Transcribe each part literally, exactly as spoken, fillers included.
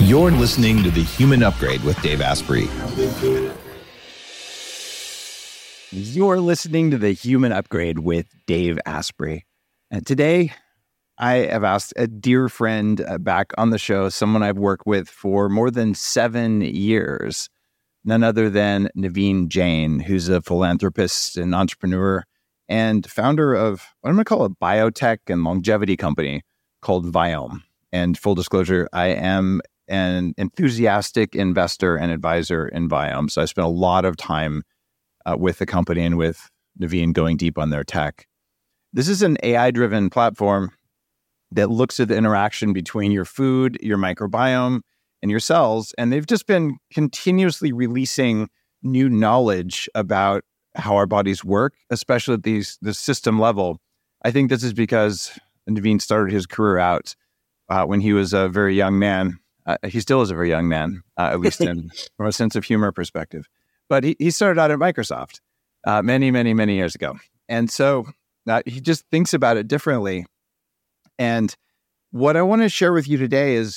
You're listening to The Human Upgrade with Dave Asprey. You're listening to The Human Upgrade with Dave Asprey. And today, I have asked a dear friend uh, back on the show, someone I've worked with for more than seven years, none other than Naveen Jain, who's a philanthropist and entrepreneur and founder of what I'm going to call a biotech and longevity company called Viome. And full disclosure, I am an enthusiastic investor and advisor in Viome. So I spent a lot of time uh, with the company and with Naveen going deep on their tech. This is an A I-driven platform that looks at the interaction between your food, your microbiome, and your cells. And they've just been continuously releasing new knowledge about how our bodies work, especially at these the system level. I think this is because Naveen started his career out uh, when he was a very young man. Uh, he still is a very young man, uh, at least in, from a sense of humor perspective. But he, he started out at Microsoft uh, many, many, many years ago. And so uh, he just thinks about it differently. And what I want to share with you today is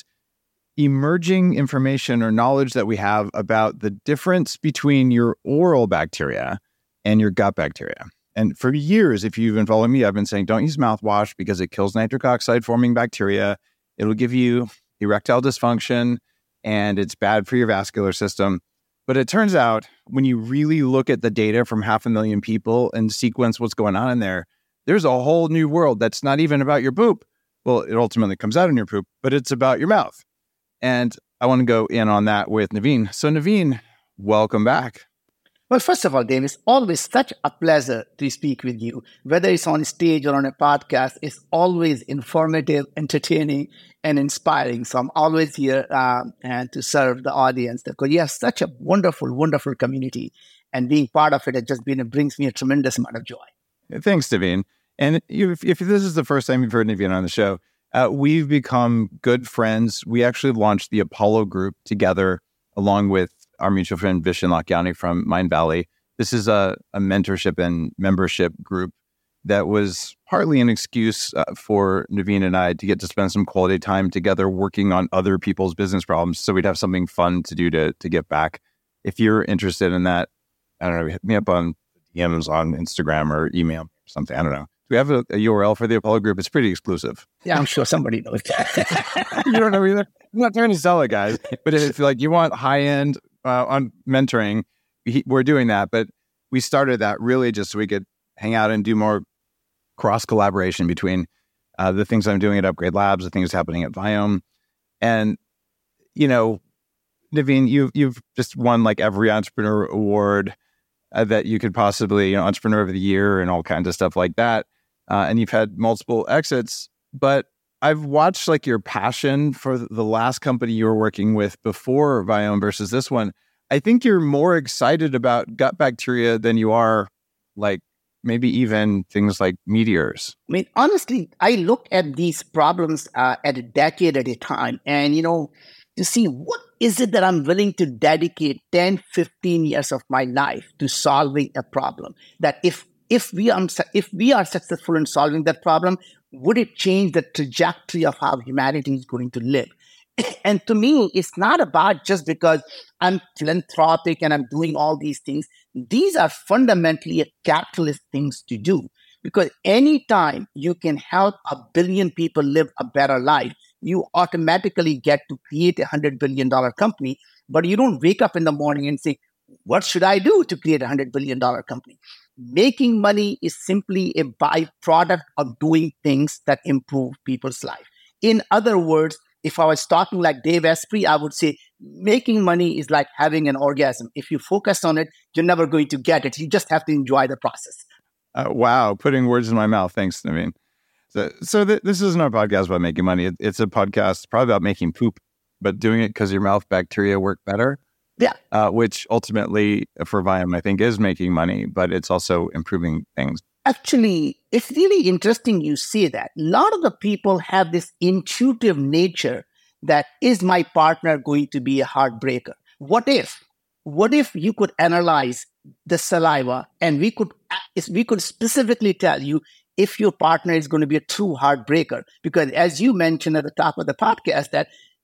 emerging information or knowledge that we have about the difference between your oral bacteria and your gut bacteria. And for years, if you've been following me, I've been saying, don't use mouthwash because it kills nitric oxide forming bacteria. It'll give you erectile dysfunction and it's bad for your vascular system. But it turns out when you really look at the data from half a million people and sequence what's going on in there, there's a whole new world that's not even about your poop. Well, it ultimately comes out in your poop, but it's about your mouth. And I want to go in on that with Naveen. So Naveen, welcome back. Well, first of all, Dave, it's always such a pleasure to speak with you. Whether it's on stage or on a podcast, it's always informative, entertaining, and inspiring. So I'm always here um, and to serve the audience because you have such a wonderful, wonderful community. And being part of it has just been, it brings me a tremendous amount of joy. Thanks, Naveen. And if, if this is the first time you've heard Naveen on the show, uh, we've become good friends. We actually launched the Apollo Group together along with our mutual friend Vishen Lakhiani from Mindvalley. This is a, a mentorship and membership group that was partly an excuse uh, for Naveen and I to get to spend some quality time together working on other people's business problems. So we'd have something fun to do to to get back. If you're interested in that, I don't know, hit me up on D Ms on Instagram or email or something. I don't know. Do we have a, a U R L for the Apollo Group? It's pretty exclusive. Yeah, I'm sure somebody knows that. You don't know either? I'm not trying to sell it, guys. But if like you want high-end uh, on mentoring, we, we're doing that. But we started that really just so we could hang out and do more cross-collaboration between uh, the things I'm doing at Upgrade Labs, the things happening at Viome. And, you know, Naveen, you've, you've just won like every entrepreneur award uh, that you could possibly, you know, Entrepreneur of the Year and all kinds of stuff like that. Uh, and you've had multiple exits, but I've watched like your passion for the last company you were working with before Viome versus this one. I think you're more excited about gut bacteria than you are like maybe even things like meteors. I mean, honestly, I look at these problems uh, at a decade at a time and, you know, to see what is it that I'm willing to dedicate ten, fifteen years of my life to solving a problem that if If we are if we are successful in solving that problem, would it change the trajectory of how humanity is going to live? And to me, it's not about just because I'm philanthropic and I'm doing all these things. These are fundamentally a capitalist things to do. Because anytime you can help a billion people live a better life, you automatically get to create a one hundred billion dollars company. But you don't wake up in the morning and say, what should I do to create a one hundred billion dollars company? Making money is simply a byproduct of doing things that improve people's life. In other words, if I was talking like Dave Asprey, I would say making money is like having an orgasm. If you focus on it, you're never going to get it. You just have to enjoy the process. Uh, wow, putting words in my mouth. Thanks, Naveen. So, so th- this isn't a podcast about making money. It, it's a podcast probably about making poop, but doing it because your mouth bacteria work better. Yeah. Uh, which ultimately for Viome, I think, is making money, but it's also improving things. Actually, it's really interesting you say that. A lot of the people have this intuitive nature that is my partner going to be a heartbreaker? What if? What if you could analyze the saliva and we could we could specifically tell you if your partner is going to be a true heartbreaker? Because as you mentioned at the top of the podcast, that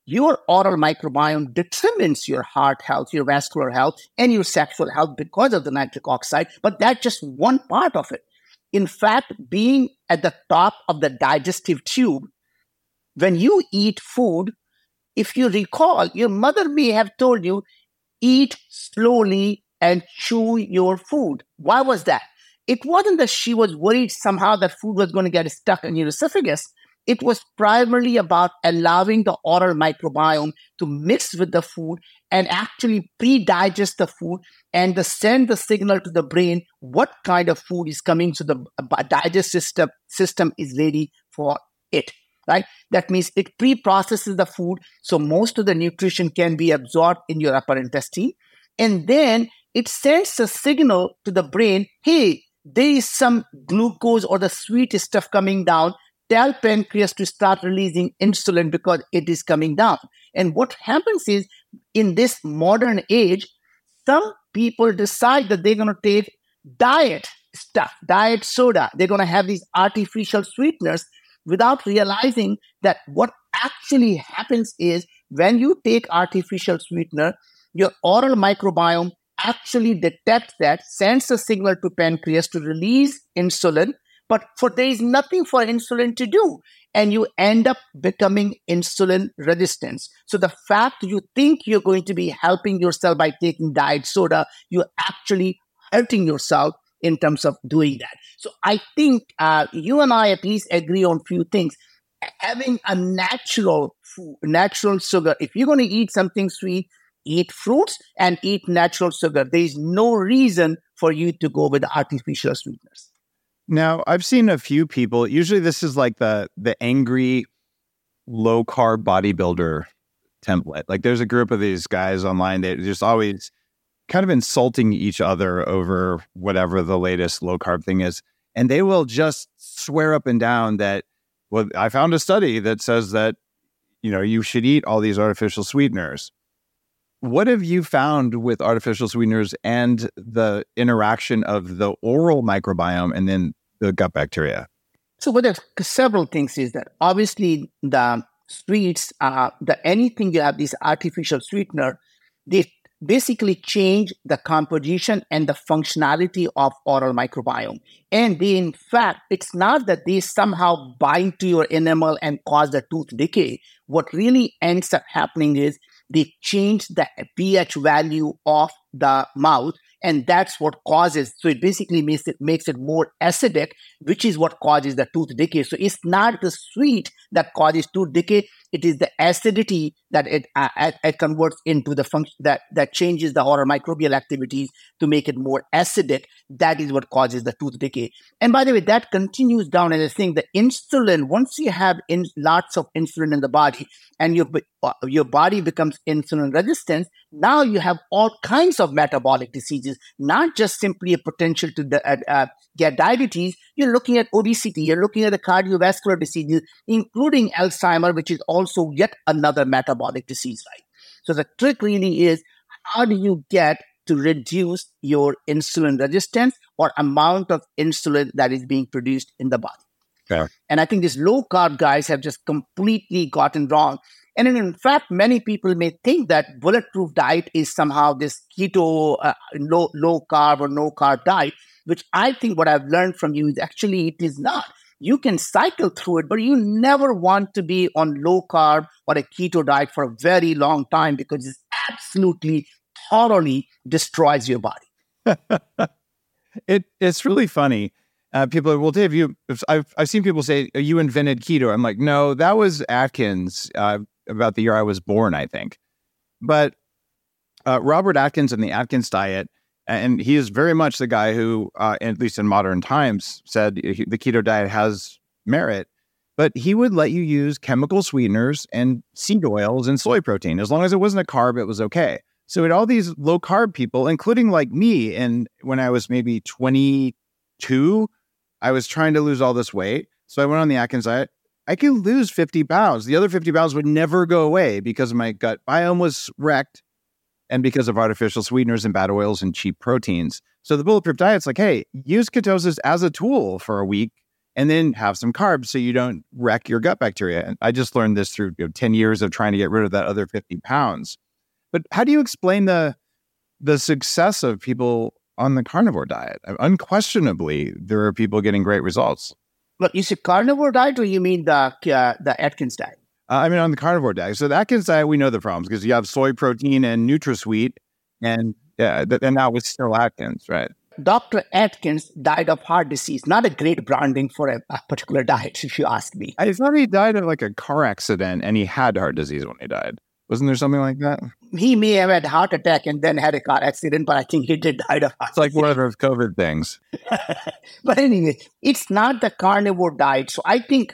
your oral microbiome determines your heart health, your vascular health, and your sexual health because of the nitric oxide. But that's just one part of it. In fact, being at the top of the digestive tube, when you eat food, if you recall, your mother may have told you, eat slowly and chew your food. Why was that? It wasn't that she was worried somehow that food was going to get stuck in your esophagus. It was primarily about allowing the oral microbiome to mix with the food and actually pre-digest the food and the send the signal to the brain what kind of food is coming, so the digestive system, system is ready for it. Right? That means it pre-processes the food, so most of the nutrition can be absorbed in your upper intestine. And then it sends a signal to the brain, hey, there is some glucose or the sweet stuff coming down. Tell pancreas to start releasing insulin because it is coming down. And what happens is, in this modern age, some people decide that they're going to take diet stuff, diet soda. They're going to have these artificial sweeteners without realizing that what actually happens is, when you take artificial sweetener, your oral microbiome actually detects that, sends a signal to pancreas to release insulin, but for there is nothing for insulin to do, and you end up becoming insulin resistant. So the fact you think you're going to be helping yourself by taking diet soda, you're actually hurting yourself in terms of doing that. So I think uh, you and I at least agree on a few things. Having a natural food, natural sugar, if you're going to eat something sweet, eat fruits and eat natural sugar. There is no reason for you to go with artificial sweeteners. Now, I've seen a few people, usually this is like the the angry low-carb bodybuilder template. Like there's a group of these guys online that just always kind of insulting each other over whatever the latest low-carb thing is. And they will just swear up and down that, well, I found a study that says that, you know, you should eat all these artificial sweeteners. What have you found with artificial sweeteners and the interaction of the oral microbiome and then the gut bacteria? So what well, there's several things is that obviously the sweets, uh, the anything you have these artificial sweetener, they basically change the composition and the functionality of oral microbiome. And they, in fact, it's not that they somehow bind to your enamel and cause the tooth decay. What really ends up happening is they change the pH value of the mouth, and that's what causes, so it basically makes it makes it more acidic, which is what causes the tooth decay. So it's not the sweet that causes tooth decay, it is the acidity that it, uh, it converts into the function that, that changes the oral microbial activities to make it more acidic. That is what causes the tooth decay. And by the way, that continues down as a thing. The insulin, once you have in, lots of insulin in the body and your, uh, your body becomes insulin resistant, now you have all kinds of metabolic diseases, not just simply a potential to uh, uh, get diabetes. You're looking at obesity, you're looking at the cardiovascular diseases, including Alzheimer's, which is also yet another metabolic disease, right? So the trick really is, how do you get to reduce your insulin resistance or amount of insulin that is being produced in the body? Fair. And I think these low-carb guys have just completely gotten wrong. And in fact, many people may think that bulletproof diet is somehow this keto, uh, low, low carb or no carb diet, which I think what I've learned from you is actually it is not. You can cycle through it, but you never want to be on low carb or a keto diet for a very long time because it absolutely, thoroughly destroys your body. it It's really funny. Uh, people are, well, Dave, you, I've, I've seen people say, you invented keto. I'm like, no, that was Atkins uh, about the year I was born, I think. But uh, Robert Atkins and the Atkins diet, and he is very much the guy who, uh, at least in modern times, said he, the keto diet has merit. But he would let you use chemical sweeteners and seed oils and soy protein. As long as it wasn't a carb, it was okay. So with all these low carb people, including like me, and when I was maybe twenty-two, I was trying to lose all this weight. So I went on the Atkins diet. I could lose fifty pounds. The other fifty pounds would never go away because my gut biome was wrecked and because of artificial sweeteners and bad oils and cheap proteins. So the bulletproof diet's like, hey, use ketosis as a tool for a week and then have some carbs so you don't wreck your gut bacteria. And I just learned this through you know, ten years of trying to get rid of that other fifty pounds. But how do you explain the the success of people on the carnivore diet? Unquestionably, there are people getting great results. Look, you say carnivore diet, or you mean the uh, the Atkins diet? Uh, I mean, on the carnivore diet. So the Atkins diet, we know the problems because you have soy protein and NutraSweet, and yeah, th- and now it's still Atkins, right? Doctor Atkins died of heart disease. Not a great branding for a, a particular diet, if you ask me. I thought he died of like a car accident, and he had heart disease when he died. Wasn't there something like that? He may have had a heart attack and then had a car accident, but I think he did die of heart It's like disease. one of those COVID things. But anyway, it's not the carnivore diet. So I think,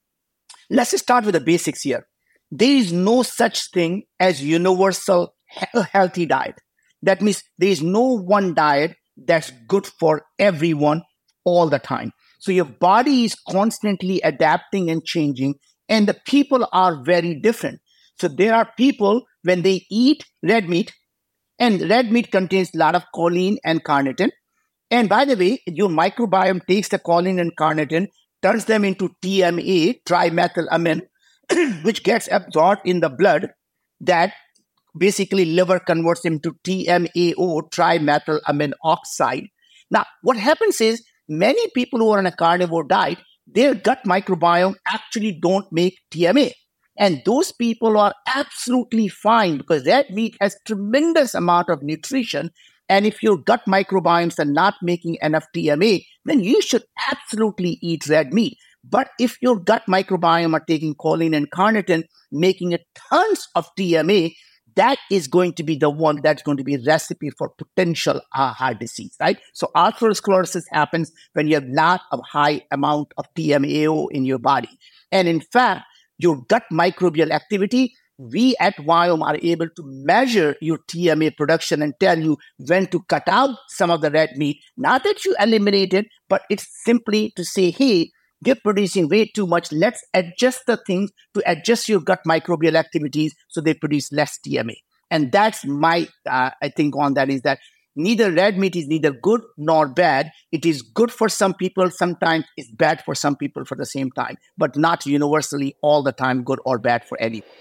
let's just start with the basics here. There is no such thing as universal he- healthy diet. That means there is no one diet that's good for everyone all the time. So your body is constantly adapting and changing, and the people are very different. So there are people, when they eat red meat, and red meat contains a lot of choline and carnitine. And by the way, your microbiome takes the choline and carnitine, turns them into T M A, trimethylamine, which gets absorbed in the blood, that basically liver converts into T M A O, trimethylamine oxide. Now, what happens is many people who are on a carnivore diet, their gut microbiome actually don't make T M A. And those people are absolutely fine because red meat has tremendous amount of nutrition. And if your gut microbiomes are not making enough T M A, then you should absolutely eat red meat. But if your gut microbiome are taking choline and carnitine, making a tons of T M A, that is going to be the one that's going to be a recipe for potential uh, heart disease, right? So atherosclerosis happens when you have not a high amount of T M A O in your body. And in fact, your gut microbial activity, we at Viome are able to measure your T M A production and tell you when to cut out some of the red meat. Not that you eliminate it, but it's simply to say, hey, you're producing way too much. Let's adjust the things to adjust your gut microbial activities so they produce less T M A. And that's my, uh, I think on that is that neither red meat is neither good nor bad. It is good for some people. Sometimes it's bad for some people for the same time, but not universally all the time good or bad for anyone.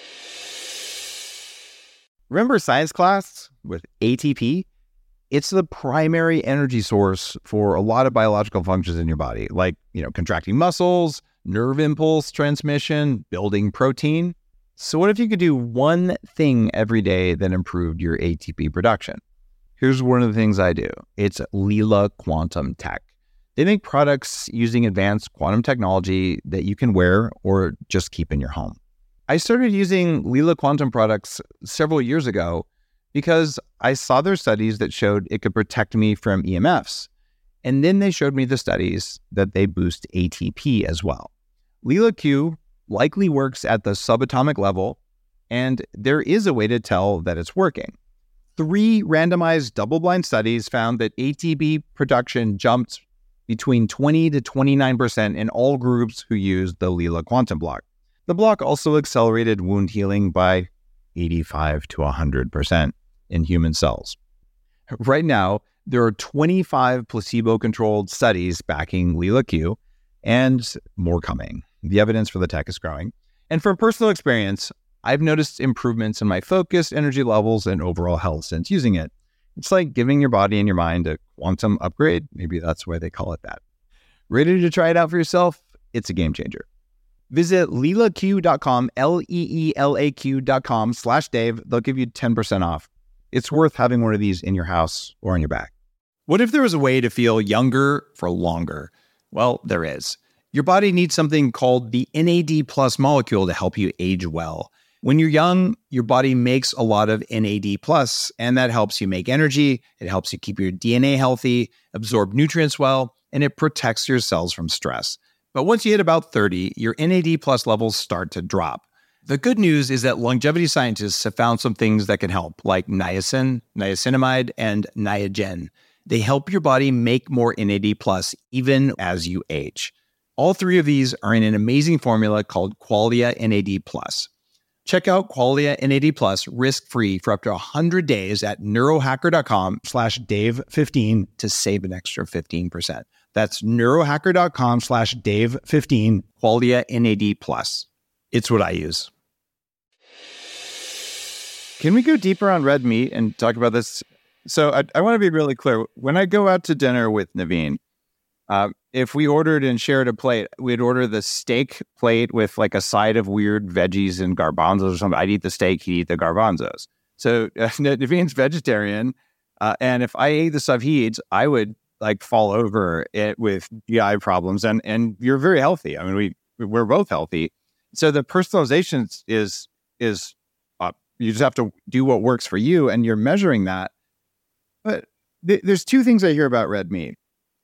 Remember science class with A T P? It's the primary energy source for a lot of biological functions in your body, like, you know, contracting muscles, nerve impulse transmission, building protein. So what if you could do one thing every day that improved your A T P production? Here's one of the things I do. It's Lila Quantum Tech. They make products using advanced quantum technology that you can wear or just keep in your home. I started using Lila Quantum products several years ago because I saw their studies that showed it could protect me from E M Fs. And then they showed me the studies that they boost A T P as well. Lila Q likely works at the subatomic level, and there is a way to tell that it's working. Three randomized double-blind studies found that A T P production jumped between twenty to twenty-nine percent in all groups who used the Lila Quantum block. The block also accelerated wound healing by eighty-five to one hundred percent in human cells. Right now, there are twenty-five placebo-controlled studies backing Lila Q, and more coming. The evidence for the tech is growing. And from personal experience, I've noticed improvements in my focus, energy levels, and overall health since using it. It's like giving your body and your mind a quantum upgrade. Maybe that's why they call it that. Ready to try it out for yourself? It's a game changer. Visit lila q dot com, L E E L A Q dot com slash Dave. They'll give you ten percent off. It's worth having one of these in your house or on your back. What if there was a way to feel younger for longer? Well, there is. Your body needs something called the N A D plus molecule to help you age well. When you're young, your body makes a lot of N A D plus, and that helps you make energy. It helps you keep your D N A healthy, absorb nutrients well, and it protects your cells from stress. But once you hit about thirty, your N A D plus levels start to drop. The good news is that longevity scientists have found some things that can help, like niacin, niacinamide, and Niagen. They help your body make more N A D plus even as you age. All three of these are in an amazing formula called Qualia N A D plus. Check out Qualia N A D Plus risk-free for up to one hundred days at neurohacker.com slash Dave15 to save an extra fifteen percent. That's neurohacker.com slash Dave15, Qualia N A D Plus. It's what I use. Can we go deeper on red meat and talk about this? So I, I want to be really clear. When I go out to dinner with Naveen, uh, if we ordered and shared a plate, we'd order the steak plate with like a side of weird veggies and garbanzos or something. I'd eat the steak, he'd eat the garbanzos. So uh, Naveen's vegetarian. Uh, and if I ate the stuff he eats, I would like fall over it with G I problems. And, and you're very healthy. I mean, we, we're both healthy. So the personalization is, is uh, you just have to do what works for you, and you're measuring that. But th- there's two things I hear about red meat.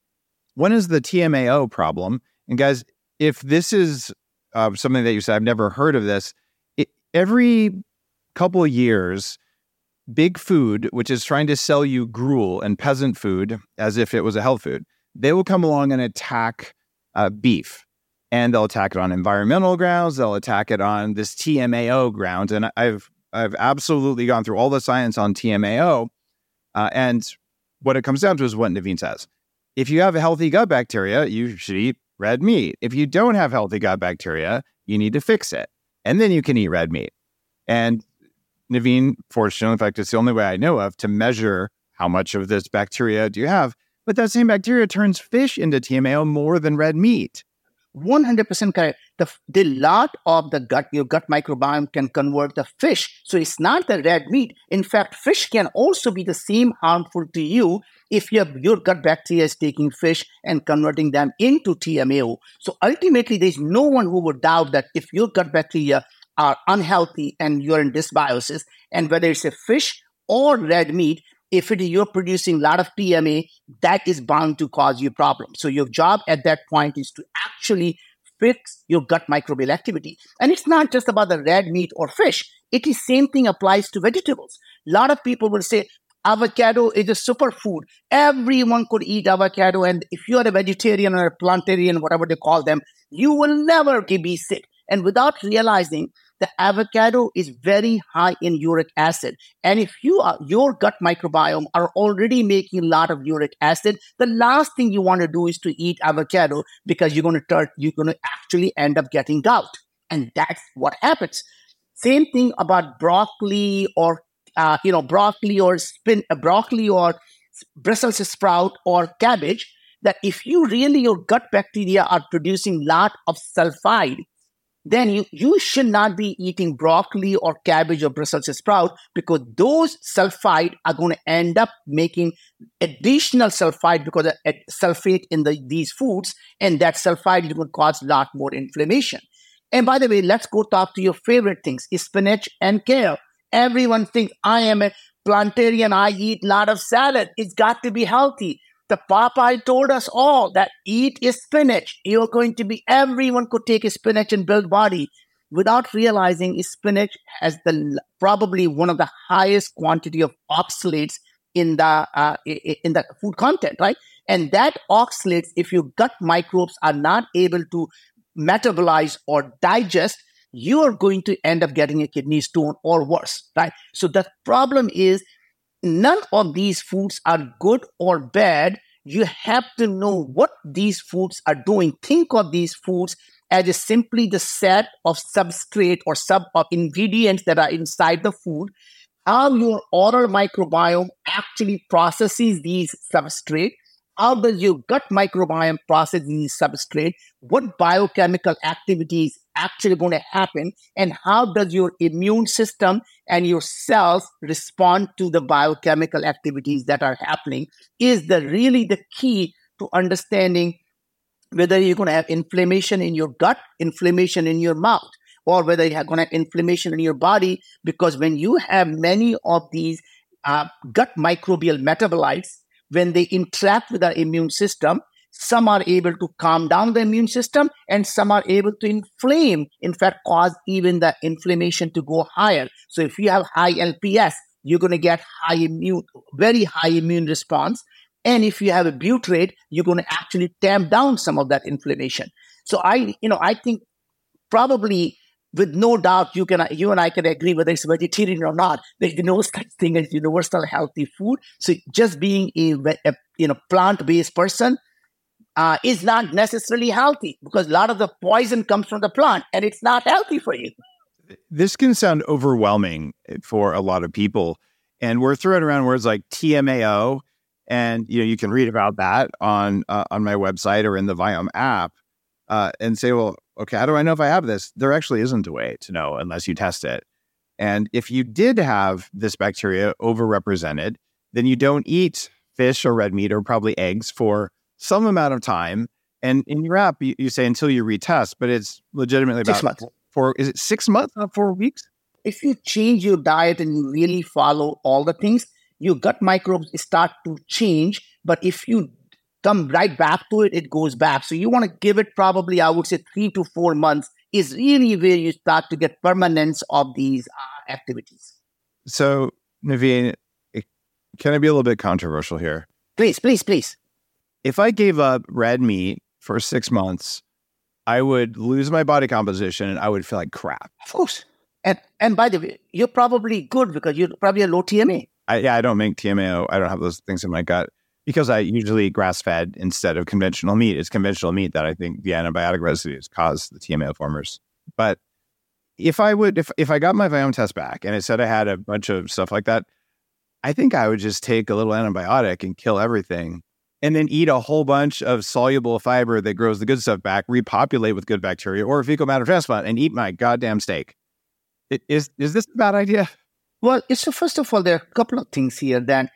One is the T M A O problem. And guys, if this is uh, something that you said, I've never heard of this. It, every couple of years, Big Food, which is trying to sell you gruel and peasant food as if it was a health food, they will come along and attack uh, beef. And they'll attack it on environmental grounds. They'll attack it on this T M A O grounds. And I've I've absolutely gone through all the science on T M A O. Uh, and what it comes down to is what Naveen says. If you have a healthy gut bacteria, you should eat red meat. If you don't have healthy gut bacteria, you need to fix it. And then you can eat red meat. And Naveen, fortunately, in fact, it's the only way I know of to measure how much of this bacteria do you have. But that same bacteria turns fish into T M A O more than red meat. one hundred percent correct. The, the lot of the gut, your gut microbiome can convert the fish. So it's not the red meat. In fact, fish can also be the same harmful to you if your, your gut bacteria is taking fish and converting them into T M A O. So ultimately, there's no one who would doubt that if your gut bacteria are unhealthy and you're in dysbiosis, and whether it's a fish or red meat, if it is you're producing a lot of T M A, that is bound to cause you problems. So your job at that point is to actually fix your gut microbial activity. And it's not just about the red meat or fish. It is same thing applies to vegetables. A lot of people will say avocado is a superfood. Everyone could eat avocado. And if you're a vegetarian or a plantarian, whatever they call them, you will never be sick. And without realizing, the avocado is very high in uric acid. And if you are, your gut microbiome are already making a lot of uric acid, the last thing you want to do is to eat avocado because you're going to turn, you're going to actually end up getting gout. And that's what happens. Same thing about broccoli or, uh, you know, broccoli or spin, uh, broccoli or Brussels sprout or cabbage, that if you really, your gut bacteria are producing a lot of sulfide, then you, you should not be eating broccoli or cabbage or Brussels sprout, because those sulfide are going to end up making additional sulfide because of sulfate in the, these foods, and that sulfide is going to cause a lot more inflammation. And by the way, let's go talk to your favorite things, spinach and kale. Everyone thinks I am a plantarian, I eat a lot of salad. It's got to be healthy. The Popeye told us all that eat spinach. You're going to be, everyone could take a spinach and build body, without realizing spinach has the probably one of the highest quantity of oxalates in the uh, in the food content, right? And that oxalates, if your gut microbes are not able to metabolize or digest, you are going to end up getting a kidney stone or worse, right? So the problem is, none of these foods are good or bad. You have to know what these foods are doing. Think of these foods as just simply the set of substrate or sub of ingredients that are inside the food. How your oral microbiome actually processes these substrate. How does your gut microbiome process these substrate? What biochemical activities actually going to happen? And how does your immune system and your cells respond to the biochemical activities that are happening is the really the key to understanding whether you're going to have inflammation in your gut, inflammation in your mouth, or whether you're going to have inflammation in your body. Because when you have many of these uh, gut microbial metabolites, when they interact with our immune system, some are able to calm down the immune system and some are able to inflame, in fact, cause even the inflammation to go higher. So if you have high L P S, you're going to get high immune, very high immune response. And if you have a butyrate, you're going to actually tamp down some of that inflammation. So I, you know, I think probably with no doubt, you can you and I can agree whether it's vegetarian or not. There's no such thing as universal healthy food. So just being a, a you know plant-based person uh, is not necessarily healthy, because a lot of the poison comes from the plant, and it's not healthy for you. This can sound overwhelming for a lot of people, and we're throwing around words like T M A O, and you know you can read about that on uh, on my website or in the Viome app, uh, and say, well, okay, how do I know if I have this? There actually isn't a way to know unless you test it. And if you did have this bacteria overrepresented, then you don't eat fish or red meat or probably eggs for some amount of time. And in your app, you, you say until you retest, but it's legitimately about Six months. four. Is it six months, not four weeks? If you change your diet and you really follow all the things, your gut microbes start to change. But if you come right back to it, it goes back. So you want to give it probably, I would say, three to four months is really where you start to get permanence of these uh, activities. So, Naveen, can I be a little bit controversial here? Please, please, please. If I gave up red meat for six months, I would lose my body composition and I would feel like crap. Of course. And and by the way, you're probably good because you're probably a low T M A. I, yeah, I don't make T M A O. I don't have those things in my gut because I usually eat grass-fed instead of conventional meat. It's conventional meat that I think the antibiotic residues cause the T M A O formers. But if I would, if if I got my Viome test back and it said I had a bunch of stuff like that, I think I would just take a little antibiotic and kill everything, and then eat a whole bunch of soluble fiber that grows the good stuff back, repopulate with good bacteria or a fecal matter transplant, and eat my goddamn steak. It, is is this a bad idea? Well, it's, so first of all, there are a couple of things here. That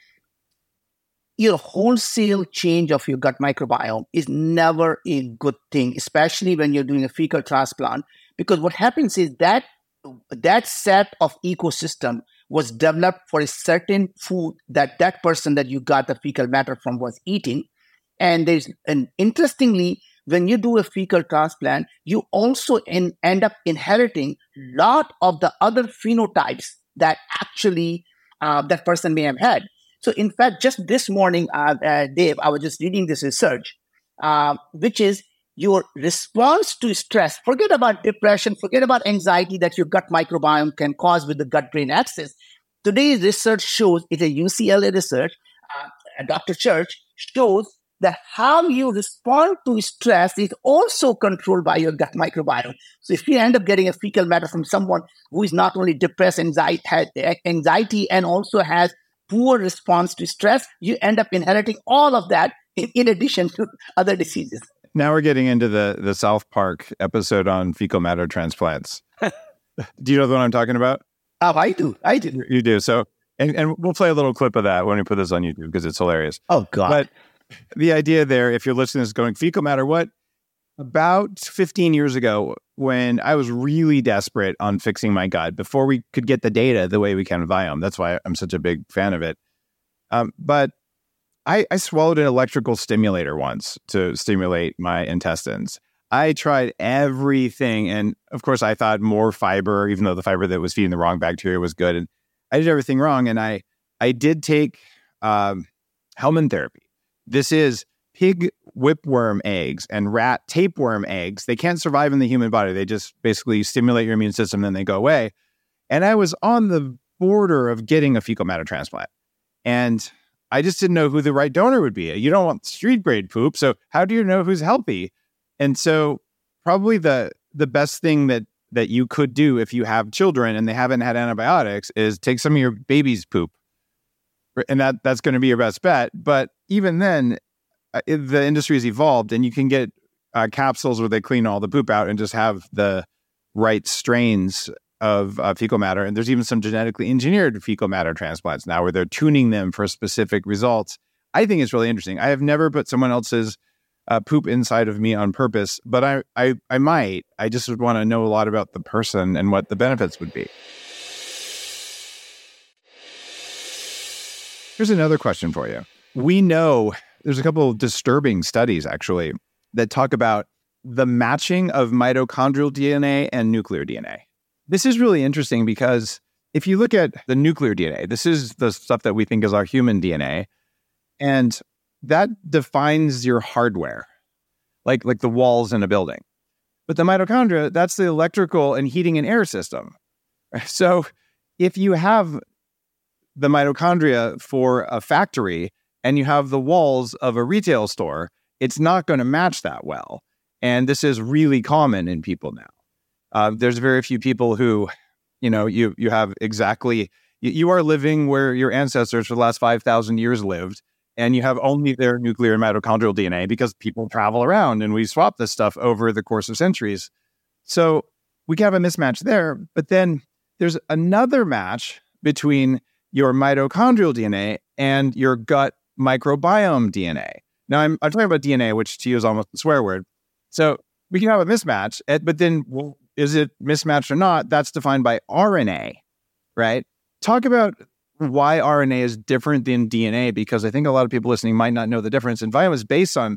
your wholesale change of your gut microbiome is never a good thing, especially when you're doing a fecal transplant, because what happens is that that set of ecosystem was developed for a certain food that that person that you got the fecal matter from was eating. And there's, and interestingly, when you do a fecal transplant, you also in, end up inheriting a lot of the other phenotypes that actually uh, that person may have had. So in fact, just this morning, uh, uh, Dave, I was just reading this research, uh, which is your response to stress. Forget about depression, forget about anxiety that your gut microbiome can cause with the gut-brain axis. Today's research shows, it's a U C L A research, uh, Doctor Church shows that how you respond to stress is also controlled by your gut microbiome. So if you end up getting a fecal matter from someone who is not only depressed, anxiety, has anxiety and also has poor response to stress, you end up inheriting all of that in, in addition to other diseases. Now we're getting into the, the South Park episode on fecal matter transplants. Do you know the one I'm talking about? Oh, I do. I do. You do. So, and, and we'll play a little clip of that when we put this on YouTube because it's hilarious. Oh, God. But the idea there, if you're listening, is going fecal matter. What? About fifteen years ago, when I was really desperate on fixing my gut, before we could get the data the way we can with Viome. That's why I'm such a big fan of it. Um, but I, I swallowed an electrical stimulator once to stimulate my intestines. I tried everything. And of course, I thought more fiber, even though the fiber that was feeding the wrong bacteria was good. And I did everything wrong. And I, I did take um, Hellman therapy. This is pig whipworm eggs and rat tapeworm eggs. They can't survive in the human body. They just basically stimulate your immune system, then they go away. And I was on the border of getting a fecal matter transplant. And I just didn't know who the right donor would be. You don't want street grade poop. So how do you know who's healthy? And so probably the the best thing that that you could do if you have children and they haven't had antibiotics is take some of your baby's poop. And that that's going to be your best bet. But even then, uh, it, the industry has evolved and you can get uh, capsules where they clean all the poop out and just have the right strains of uh, fecal matter. And there's even some genetically engineered fecal matter transplants now where they're tuning them for specific results. I think it's really interesting. I have never put someone else's uh, poop inside of me on purpose, but I, I, I might. I just would want to know a lot about the person and what the benefits would be. Here's another question for you. We know there's a couple of disturbing studies, actually, that talk about the matching of mitochondrial D N A and nuclear D N A. This is really interesting because if you look at the nuclear D N A, this is the stuff that we think is our human D N A, and that defines your hardware, like, like the walls in a building. But the mitochondria, that's the electrical and heating and air system. So if you have the mitochondria for a factory and you have the walls of a retail store, it's not going to match that well. And this is really common in people now. Uh, there's very few people who, you know, you you have exactly, you, you are living where your ancestors for the last five thousand years lived, and you have only their nuclear and mitochondrial D N A because people travel around and we swap this stuff over the course of centuries. So we can have a mismatch there, but then there's another match between your mitochondrial D N A and your gut microbiome D N A. Now, I'm, I'm talking about D N A, which to you is almost a swear word. So we can have a mismatch, but then, well, is it mismatched or not? That's defined by R N A, right? Talk about why R N A is different than D N A, because I think a lot of people listening might not know the difference. And biome is based on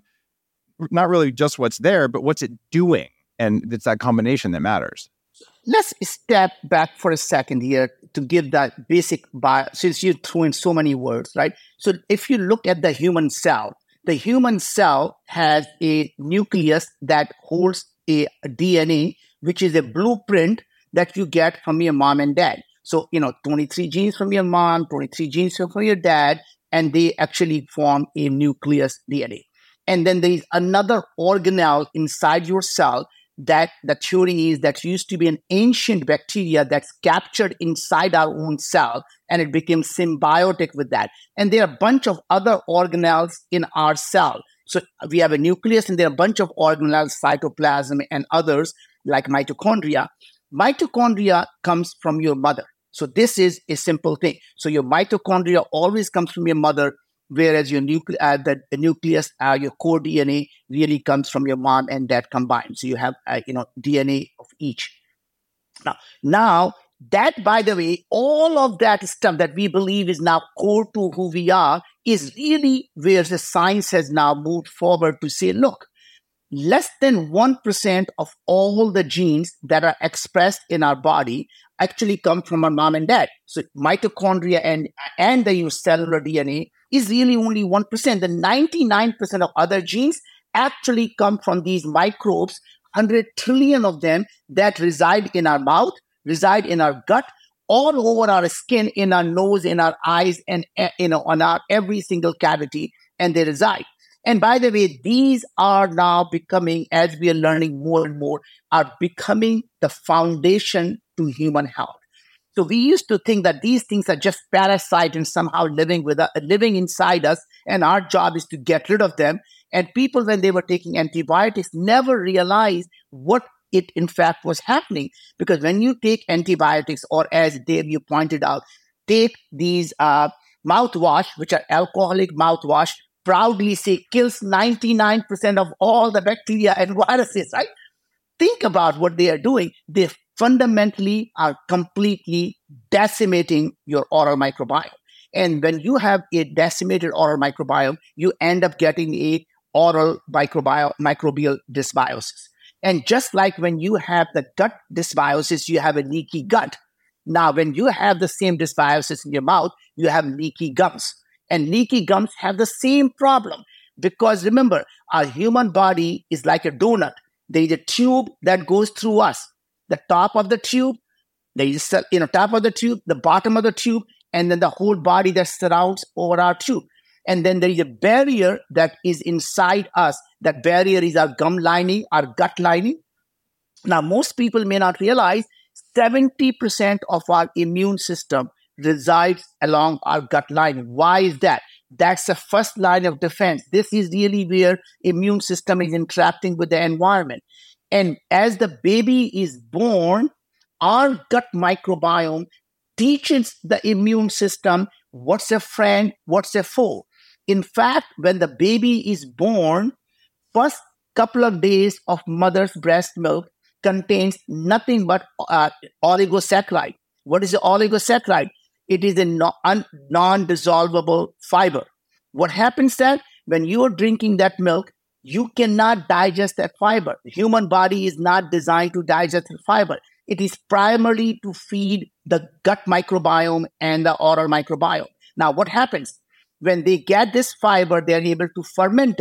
not really just what's there, but what's it doing. And it's that combination that matters. Let's step back for a second here to give that basic bio, since you threw in so many words, right? So if you look at the human cell, the human cell has a nucleus that holds a D N A, which is a blueprint that you get from your mom and dad. So, you know, twenty-three genes from your mom, twenty-three genes from your dad, and they actually form a nucleus D N A. And then there is another organelle inside your cell that the theory is that used to be an ancient bacteria that's captured inside our own cell, and it became symbiotic with that. And there are a bunch of other organelles in our cell. So we have a nucleus, and there are a bunch of organelles, cytoplasm and others like mitochondria. Mitochondria comes from your mother. So this is a simple thing. So your mitochondria always comes from your mother, whereas your nucle- uh, the, the nucleus, uh, your core D N A really comes from your mom and dad combined. So you have, uh, you know, D N A of each. Now, now that, by the way, all of that stuff that we believe is now core to who we are is really where the science has now moved forward to say, look, less than one percent of all the genes that are expressed in our body actually come from our mom and dad. So mitochondria and, and the your cellular D N A is really only one percent. The ninety-nine percent of other genes actually come from these microbes, one hundred trillion of them that reside in our mouth, reside in our gut, all over our skin, in our nose, in our eyes, and you know, on our every single cavity, and they reside. And by the way, these are now becoming, as we are learning more and more, are becoming the foundation to human health. So we used to think that these things are just parasites and somehow living with us, living inside us, and our job is to get rid of them. And people, when they were taking antibiotics, never realized what it in fact was happening. Because when you take antibiotics, or as Dave, you pointed out, take these uh, mouthwash, which are alcoholic mouthwash, proudly say kills ninety-nine percent of all the bacteria and viruses, right? Think about what they are doing. They fundamentally are completely decimating your oral microbiome. And when you have a decimated oral microbiome, you end up getting a oral microbiome, microbial dysbiosis. And just like when you have the gut dysbiosis, you have a leaky gut. Now, when you have the same dysbiosis in your mouth, you have leaky gums. And leaky gums have the same problem. Because remember, our human body is like a donut. There is a tube that goes through us. The top of the tube, there is a, you know, top of the tube, the bottom of the tube, and then the whole body that surrounds over our tube. And then there is a barrier that is inside us. That barrier is our gum lining, our gut lining. Now, most people may not realize seventy percent of our immune system resides along our gut lining. Why is that? That's the first line of defense. This is really where immune system is interacting with the environment. And as the baby is born, our gut microbiome teaches the immune system what's a friend, what's a foe. In fact, when the baby is born, first couple of days of mother's breast milk contains nothing but uh, oligosaccharide. What is the oligosaccharide? It is a non- non-dissolvable fiber. What happens then? When you are drinking that milk, you cannot digest that fiber. The human body is not designed to digest the fiber. It is primarily to feed the gut microbiome and the oral microbiome. Now, what happens? When they get this fiber, they're able to ferment it.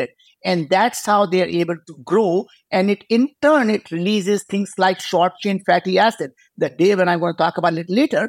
And that's how they're able to grow. And it in turn, it releases things like short chain fatty acid that Dave and I'm going to talk about a little later.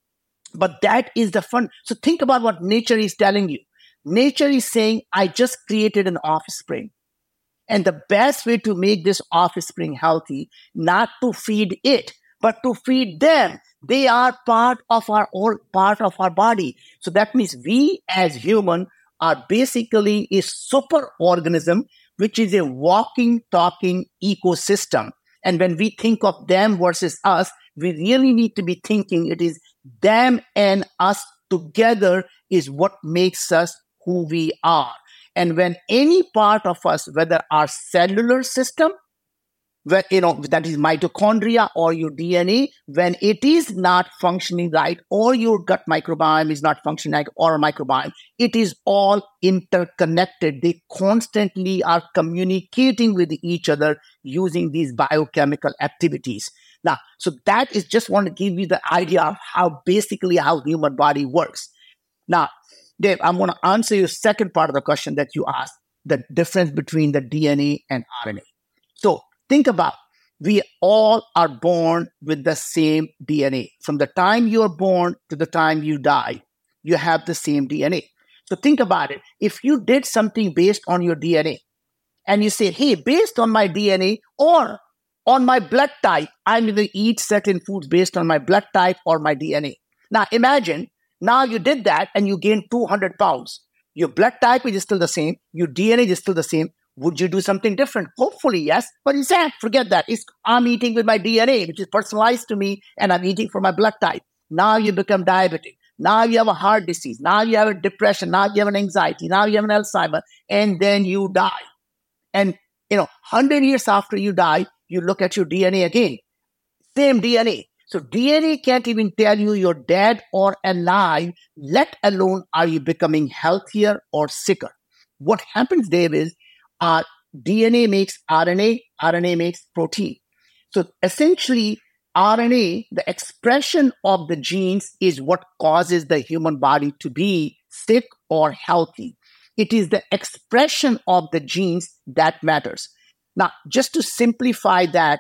But that is the fun. So think about what nature is telling you. Nature is saying, I just created an offspring. And the best way to make this offspring healthy, not to feed it, but to feed them. They are part of our all part of our body. So that means we as human are basically a super organism, which is a walking, talking ecosystem. And when we think of them versus us, we really need to be thinking it is them and us together is what makes us who we are. And when any part of us, whether our cellular system, where, you know, that is mitochondria or your D N A, when it is not functioning right, or your gut microbiome is not functioning right, or a microbiome, it is all interconnected. They constantly are communicating with each other using these biochemical activities. Now, so that is just want to give you the idea of how basically how the human body works. Now, Dave, I'm going to answer your second part of the question that you asked, the difference between the D N A and R N A. So think about, we all are born with the same D N A. From the time you're born to the time you die, you have the same D N A. So think about it. If you did something based on your D N A and you say, hey, based on my D N A or on my blood type, I'm going to eat certain foods based on my blood type or my D N A. Now imagine, now you did that and you gained two hundred pounds. Your blood type is still the same. Your D N A is still the same. Would you do something different? Hopefully, yes. But you say, forget that. It's, I'm eating with my D N A, which is personalized to me, and I'm eating for my blood type. Now you become diabetic. Now you have a heart disease. Now you have a depression. Now you have an anxiety. Now you have an Alzheimer. And then you die. And, you know, one hundred years after you die, you look at your D N A again. Same D N A. So D N A can't even tell you you're dead or alive, let alone are you becoming healthier or sicker. What happens, Dave, is uh, D N A makes R N A, R N A makes protein. So essentially, R N A, the expression of the genes is what causes the human body to be sick or healthy. It is the expression of the genes that matters. Now, just to simplify that,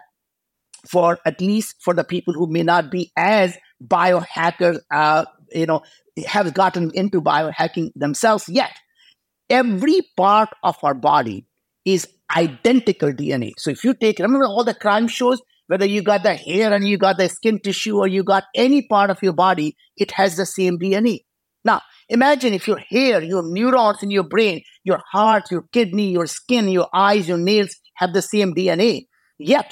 for at least for the people who may not be as biohackers, uh, you know, have gotten into biohacking themselves yet. Every part of our body is identical D N A. So if you take, remember all the crime shows, whether you got the hair and you got the skin tissue or you got any part of your body, it has the same D N A. Now, imagine if your hair, your neurons in your brain, your heart, your kidney, your skin, your eyes, your nails have the same D N A. Yet,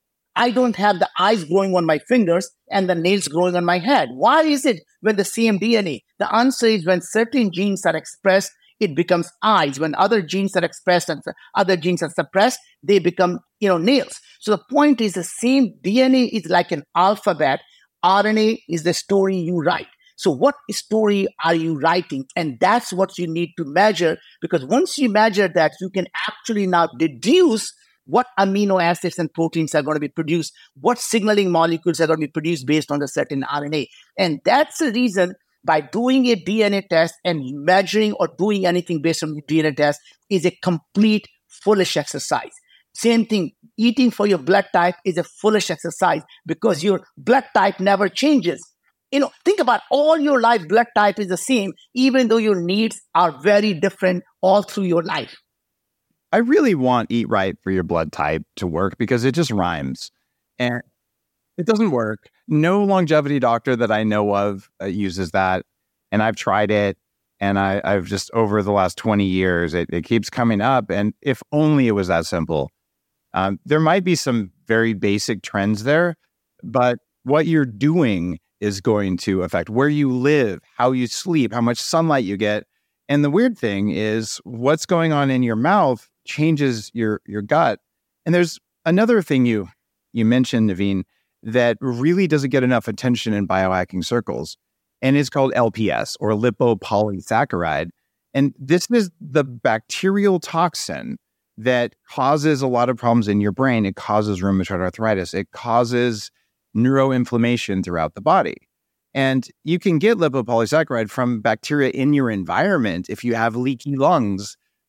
I don't have the eyes growing on my fingers and the nails growing on my head. Why is it when the same D N A? The answer is when certain genes are expressed, it becomes eyes. When other genes are expressed and other genes are suppressed, they become, you know, nails. So the point is the same D N A is like an alphabet. R N A is the story you write. So what story are you writing? And that's what you need to measure, because once you measure that, you can actually now deduce what amino acids and proteins are going to be produced, what signaling molecules are going to be produced based on the certain R N A. And that's the reason by doing a D N A test and measuring or doing anything based on the D N A test is a complete foolish exercise. Same thing, eating for your blood type is a foolish exercise because your blood type never changes. You know, think about all your life, blood type is the same, even though your needs are very different all through your life. I really want Eat Right for your blood type to work because it just rhymes. And it doesn't work. No longevity doctor that I know of uh, uses that. And I've tried it. And I, I've just, over the last twenty years, it, it keeps coming up. And if only it was that simple. Um, there might be some very basic trends there, but what you're doing is going to affect where you live, how you sleep, how much sunlight you get. And the weird thing is what's going on in your mouth changes your your gut. And there's another thing you you mentioned, Naveen, that really doesn't get enough attention in biohacking circles. And it's called L P S, or lipopolysaccharide. And this is the bacterial toxin that causes a lot of problems in your brain. It causes rheumatoid arthritis. It causes neuroinflammation throughout the body. And you can get lipopolysaccharide from bacteria in your environment if you have leaky lungs.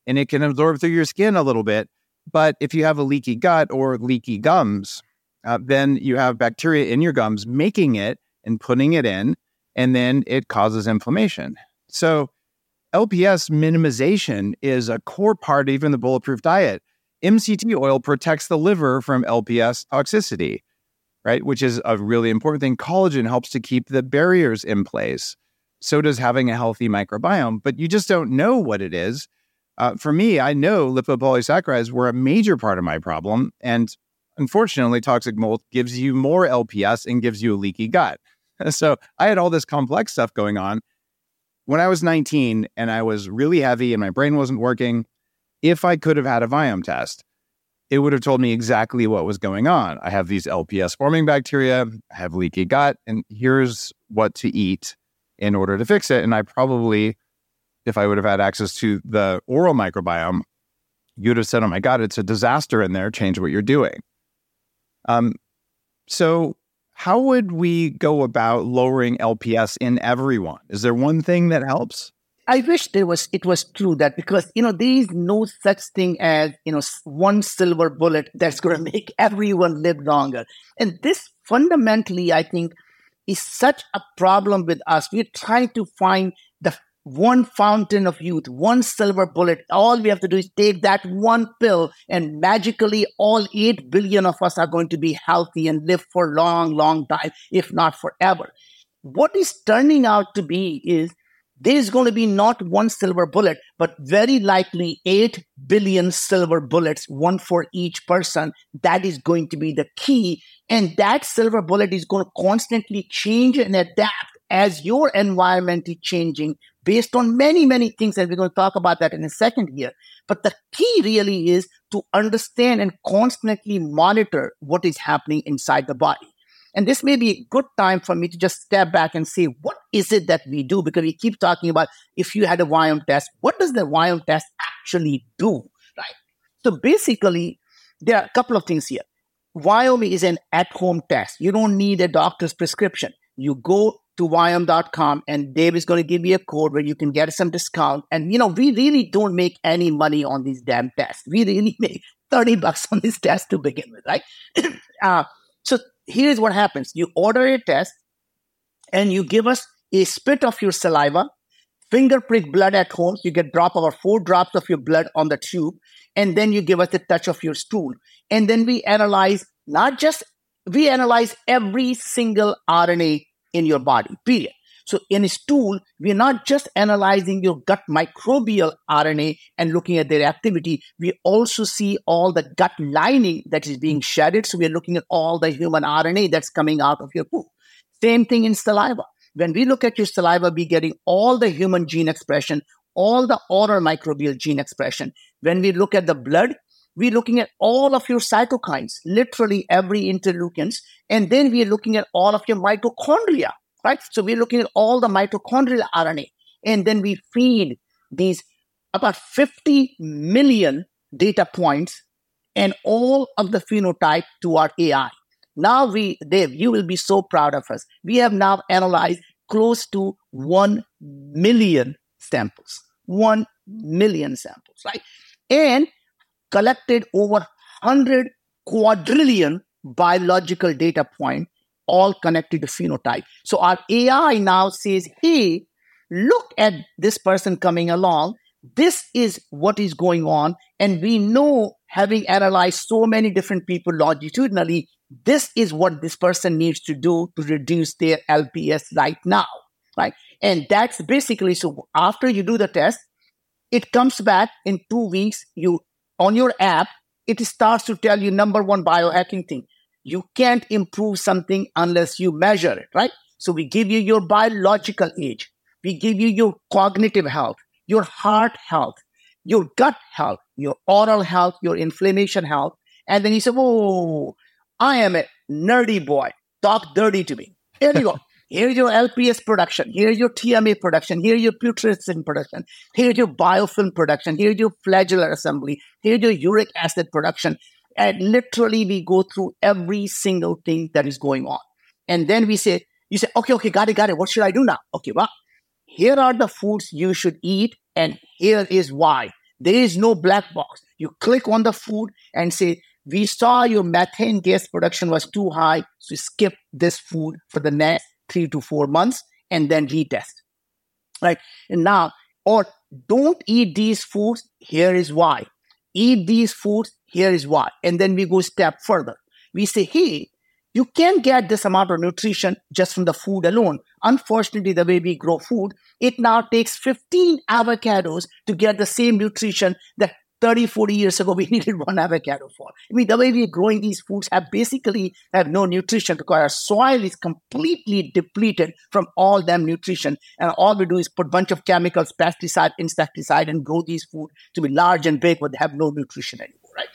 and it can absorb through your skin a little bit. But if you have a leaky gut or leaky gums, uh, then you have bacteria in your gums making it and putting it in, and then it causes inflammation. So L P S minimization is a core part of even the Bulletproof diet. M C T oil protects the liver from L P S toxicity, right? Which is a really important thing. Collagen helps to keep the barriers in place. So does having a healthy microbiome, but you just don't know what it is. Uh, for me, I know lipopolysaccharides were a major part of my problem. And unfortunately, toxic mold gives you more L P S and gives you a leaky gut. So I had all this complex stuff going on. When I was nineteen and I was really heavy and my brain wasn't working, if I could have had a Viome test, it would have told me exactly what was going on. I have these L P S forming bacteria, I have leaky gut, and here's what to eat in order to fix it. And I probably, if I would have had access to the oral microbiome, you'd have said, oh my God, it's a disaster in there. Change what you're doing. Um, so how would we go about lowering L P S in everyone? Is there one thing that helps? I wish there was, it was true that because, you know, there is no such thing as, you know, one silver bullet that's going to make everyone live longer. And this fundamentally, I think, is such a problem with us. We're trying to find the one fountain of youth, one silver bullet. All we have to do is take that one pill and magically all eight billion of us are going to be healthy and live for a long, long time, if not forever. What is turning out to be is there's going to be not one silver bullet, but very likely eight billion silver bullets, one for each person. That is going to be the key. And that silver bullet is going to constantly change and adapt as your environment is changing based on many, many things. And we're going to talk about that in a second here. But the key really is to understand and constantly monitor what is happening inside the body. And this may be a good time for me to just step back and say, what is it that we do? Because we keep talking about if you had a Viome test, what does the Viome test actually do, right? So basically, there are a couple of things here. Viome is an at-home test. You don't need a doctor's prescription. You go to Viome dot com and Dave is going to give you a code where you can get some discount. And, you know, we really don't make any money on these damn tests. We really make thirty bucks on this test to begin with, right? uh, so here's what happens. You order a test and you give us a spit of your saliva, finger prick blood at home. So you get drop over four drops of your blood on the tube. And then you give us a touch of your stool. And then we analyze not just, we analyze every single R N A in your body, period. So in a stool, we're not just analyzing your gut microbial R N A and looking at their activity. We also see all the gut lining that is being shedded. So we're looking at all the human R N A that's coming out of your poop. Same thing in saliva. When we look at your saliva, we're getting all the human gene expression, all the oral microbial gene expression. When we look at the blood, we're looking at all of your cytokines, literally every interleukins. And then we're looking at all of your mitochondria. Right? So we're looking at all the mitochondrial R N A. And then we feed these about fifty million data points and all of the phenotype to our A I. Now we, Dave, you will be so proud of us. We have now analyzed close to one million samples. one million samples, right? And collected over one hundred quadrillion biological data points, all connected to phenotype. So our A I now says, hey, look at this person coming along. This is what is going on. And we know, having analyzed so many different people longitudinally, this is what this person needs to do to reduce their L P S right now, right? And that's basically, so after you do the test, it comes back in two weeks. You, on your app, it starts to tell you number one biohacking thing. You can't improve something unless you measure it, right? So we give you your biological age. We give you your cognitive health, your heart health, your gut health, your oral health, your inflammation health. And then you say, whoa, I am a nerdy boy. Talk dirty to me. Here you go. Here's your L P S production. Here's your T M A production. Here's your putrescine production. Here's your biofilm production. Here's your flagellar assembly. Here's your uric acid production. And literally, we go through every single thing that is going on. And then we say, you say, okay, okay, got it, got it. What should I do now? Okay, well, here are the foods you should eat. And here is why. There is no black box. You click on the food and say, we saw your methane gas production was too high, so skip this food for the next three to four months and then retest. Right? And now, or don't eat these foods, here is why. Eat these foods, here is why. And then we go a step further. We say, hey, you can get this amount of nutrition just from the food alone. Unfortunately, the way we grow food, it now takes fifteen avocados to get the same nutrition that thirty, forty years ago we needed one avocado for. I mean, the way we're growing these foods have basically have no nutrition because our soil is completely depleted from all them nutrition. And all we do is put a bunch of chemicals, pesticide, insecticide, and grow these food to be large and big, but they have no nutrition anymore, right?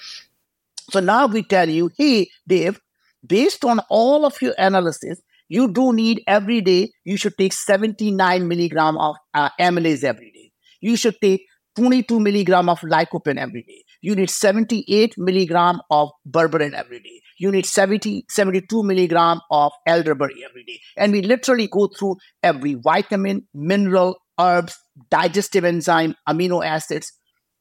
So now we tell you, hey, Dave, based on all of your analysis, you do need every day, you should take seventy-nine milligram of uh, amylase every day. You should take twenty-two milligram of lycopene every day. You need seventy-eight milligram of berberine every day. You need seventy, seventy-two milligram of elderberry every day. And we literally go through every vitamin, mineral, herbs, digestive enzyme, amino acids,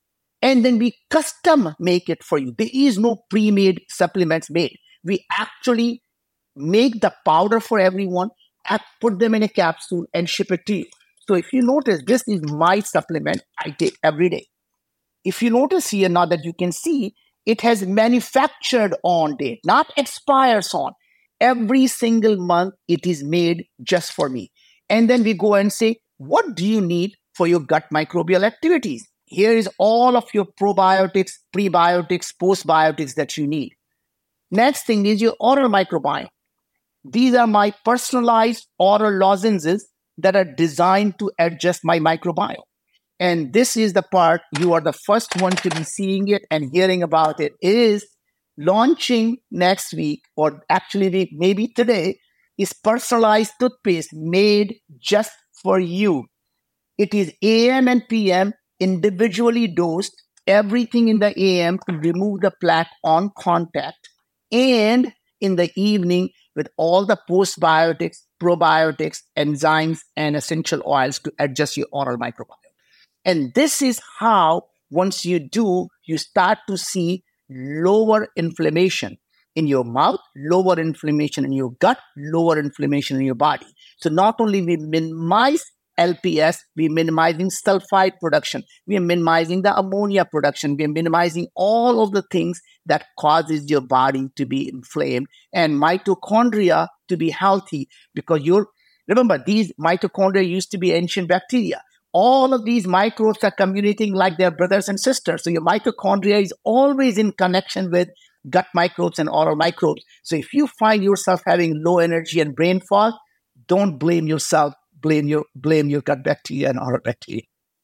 and then we custom make it for you. There is no pre-made supplements made. We actually make the powder for everyone, and put them in a capsule and ship it to you. So if you notice, this is my supplement I take every day. If you notice here now that you can see, it has manufactured on date, not expires on. Every single month, it is made just for me. And then we go and say, what do you need for your gut microbial activities? Here is all of your probiotics, prebiotics, postbiotics that you need. Next thing is your oral microbiome. These are my personalized oral lozenges that are designed to adjust my microbiome. And this is the part you are the first one to be seeing it and hearing about it, is launching next week, or actually maybe today, is personalized toothpaste made just for you. It is A M and P M individually dosed, everything in the A M to remove the plaque on contact, and in the evening with all the postbiotics, probiotics, enzymes, and essential oils to adjust your oral microbiome. And this is how, once you do, you start to see lower inflammation in your mouth, lower inflammation in your gut, lower inflammation in your body. So not only we minimize L P S, we're minimizing sulfide production, we're minimizing the ammonia production, we're minimizing all of the things that causes your body to be inflamed and mitochondria to be healthy. Because you're, remember, these mitochondria used to be ancient bacteria. All of these microbes are communicating like their brothers and sisters. So your mitochondria is always in connection with gut microbes and oral microbes. So if you find yourself having low energy and brain fog, don't blame yourself. Blame your blame your gut bacteria and oral bacteria.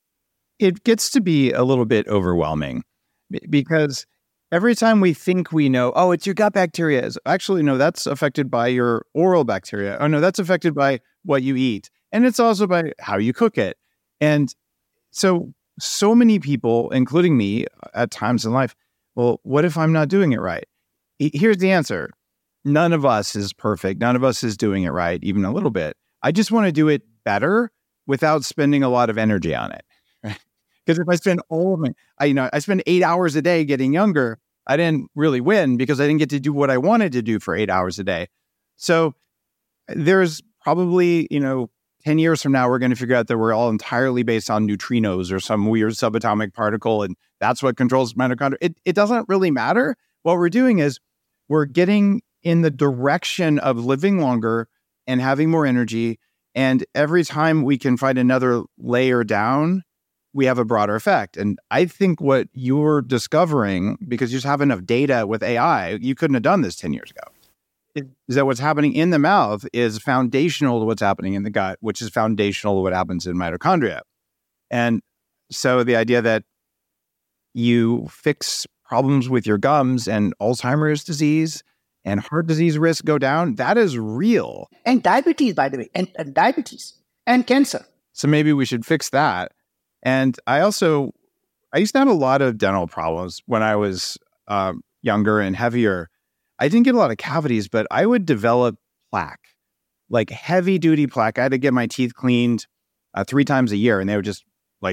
It gets to be a little bit overwhelming because every time we think we know, oh, it's your gut bacteria, is actually, no, that's affected by your oral bacteria. Oh, no, that's affected by what you eat. And it's also by how you cook it. And so, so many people, including me at times in life, well, what if I'm not doing it right? Here's the answer. None of us is perfect. None of us is doing it right, even a little bit. I just want to do it better without spending a lot of energy on it. Right? Because if I spend all of my, I, you know, I spend eight hours a day getting younger, I didn't really win because I didn't get to do what I wanted to do for eight hours a day. So there's probably, you know, ten years from now, we're going to figure out that we're all entirely based on neutrinos or some weird subatomic particle, and that's what controls mitochondria. It, it doesn't really matter. What we're doing is we're getting in the direction of living longer and having more energy. And every time we can find another layer down, we have a broader effect. And I think what you're discovering, because you just have enough data with A I, you couldn't have done this ten years ago, is that what's happening in the mouth is foundational to what's happening in the gut, which is foundational to what happens in mitochondria. And so the idea that you fix problems with your gums and Alzheimer's disease and heart disease risk go down, that is real. And diabetes, by the way, and, and diabetes and cancer. So maybe we should fix that. And I also, I used to have a lot of dental problems when I was um, younger and heavier. I didn't get a lot of cavities, but I would develop plaque, like heavy duty plaque. I had to get my teeth cleaned uh, three times a year, and they would just like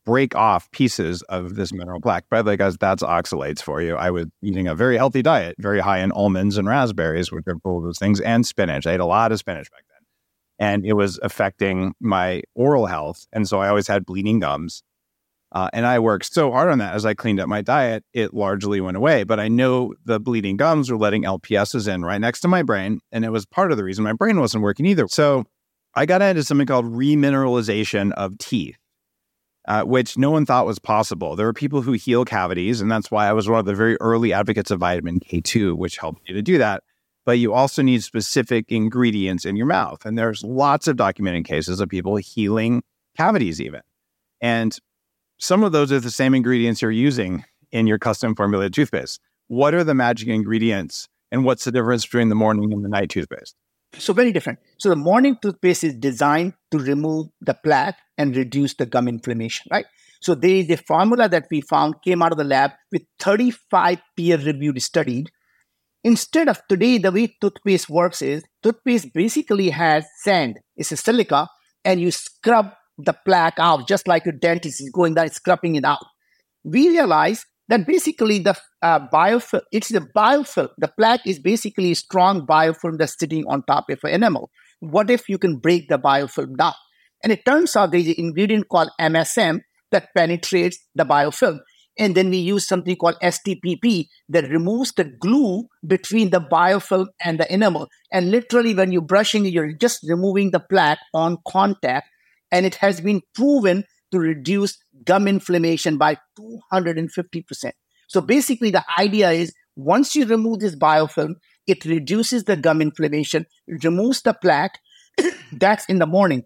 break off pieces of this mineral plaque. By the way, guys, that's oxalates for you. I was eating a very healthy diet, very high in almonds and raspberries, which are full of those things, and spinach. I ate a lot of spinach back then. And it was affecting my oral health. And so I always had bleeding gums. Uh, and I worked so hard on that. As I cleaned up my diet, it largely went away. But I know the bleeding gums were letting L P Ss in right next to my brain. And it was part of the reason my brain wasn't working either. So I got into something called remineralization of teeth. Uh, which no one thought was possible. There are people who heal cavities, and that's why I was one of the very early advocates of vitamin K two, which helped you to do that. But you also need specific ingredients in your mouth. And there's lots of documented cases of people healing cavities even. And some of those are the same ingredients you're using in your custom formulated toothpaste. What are the magic ingredients, and what's the difference between the morning and the night toothpaste? So very different. So the morning toothpaste is designed to remove the plaque and reduce the gum inflammation, right? So there is a formula that we found came out of the lab with thirty-five peer-reviewed studies. Instead of today, the way toothpaste works is toothpaste basically has sand. It's a silica, and you scrub the plaque out just like a dentist is going there scrubbing it out. We realized that basically the uh, biofilm, it's the biofilm. The plaque is basically a strong biofilm that's sitting on top of an enamel. What if you can break the biofilm down? And it turns out there's an ingredient called M S M that penetrates the biofilm. And then we use something called S T P P that removes the glue between the biofilm and the enamel. And literally when you're brushing, you're just removing the plaque on contact. And it has been proven to reduce gum inflammation by two hundred fifty percent. So basically the idea is once you remove this biofilm, it reduces the gum inflammation, it removes the plaque. That's in the morning.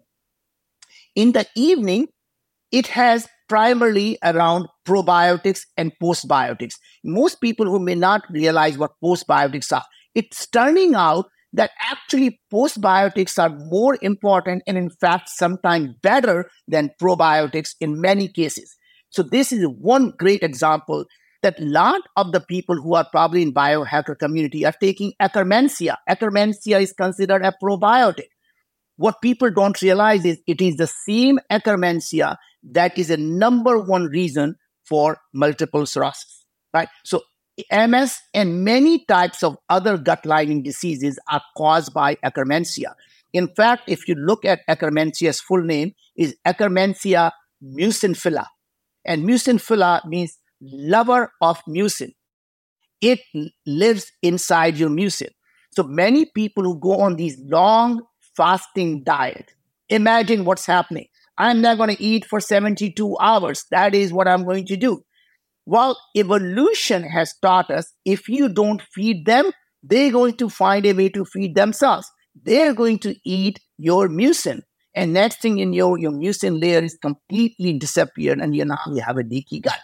In the evening, it has primarily around probiotics and postbiotics. Most people who may not realize what postbiotics are, it's turning out that actually postbiotics are more important and in fact sometimes better than probiotics in many cases. So this is one great example that a lot of the people who are probably in biohacker community are taking Akkermansia. Akkermansia is considered a probiotic. What people don't realize is it is the same Akkermansia that is a number one reason for multiple sclerosis, right? So M S and many types of other gut lining diseases are caused by Akkermansia. In fact, if you look at Akkermansia's full name is Akkermansia mucin-phila. And mucin-phila means lover of mucin. It lives inside your mucin. So many people who go on these long fasting diet, imagine what's happening. I'm not going to eat for seventy-two hours. That is what I'm going to do. Well, evolution has taught us if you don't feed them, they're going to find a way to feed themselves. They're going to eat your mucin. And next thing you know, your mucin layer is completely disappeared and you now you have a leaky gut.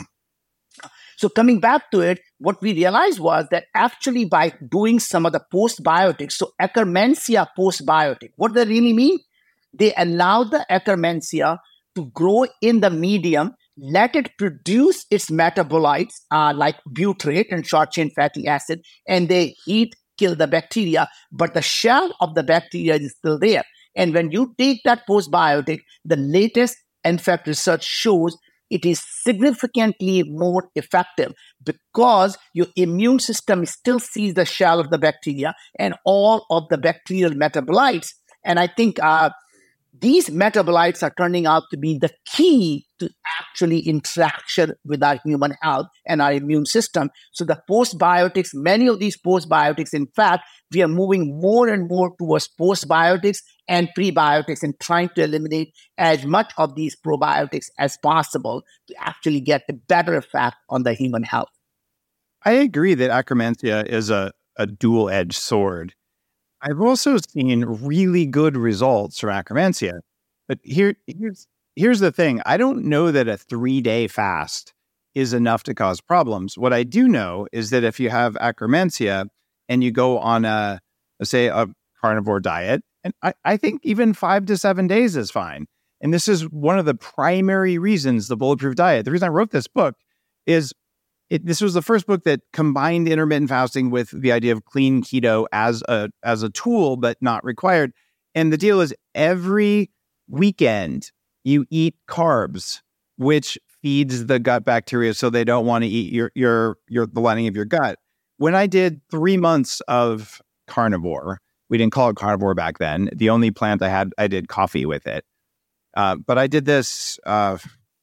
So coming back to it, what we realized was that actually by doing some of the postbiotics, so Akkermansia postbiotic, what does that really mean? They allow the Akkermansia to grow in the medium, let it produce its metabolites uh, like butyrate and short-chain fatty acid, and they heat, kill the bacteria, but the shell of the bacteria is still there. And when you take that postbiotic, the latest, in fact, research shows it is significantly more effective because your immune system still sees the shell of the bacteria and all of the bacterial metabolites. And I think uh, these metabolites are turning out to be the key to actually interaction with our human health and our immune system. So the postbiotics, many of these postbiotics, in fact, we are moving more and more towards postbiotics and prebiotics and trying to eliminate as much of these probiotics as possible to actually get a better effect on the human health. I agree that Akkermansia is a, a dual-edged sword. I've also seen really good results from Akkermansia. But here, here's, here's the thing. I don't know that a three-day fast is enough to cause problems. What I do know is that if you have Akkermansia and you go on a, say, a carnivore diet, and I, I think even five to seven days is fine. And this is one of the primary reasons the Bulletproof Diet, the reason I wrote this book is It, this was the first book that combined intermittent fasting with the idea of clean keto as a as a tool, but not required. And the deal is every weekend you eat carbs which feeds the gut bacteria so they don't want to eat your your your the lining of your gut. When I did three months of carnivore, we didn't call it carnivore back then. The only plant I had, I did coffee with it. Uh, but I did this, uh,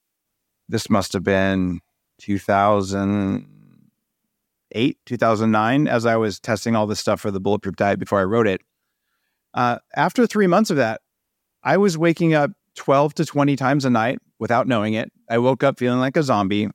this must have been two thousand eight, two thousand nine, as I was testing all this stuff for the Bulletproof Diet before I wrote it. Uh, after three months of that, I was waking up twelve to twenty times a night without knowing it. I woke up feeling like a zombie.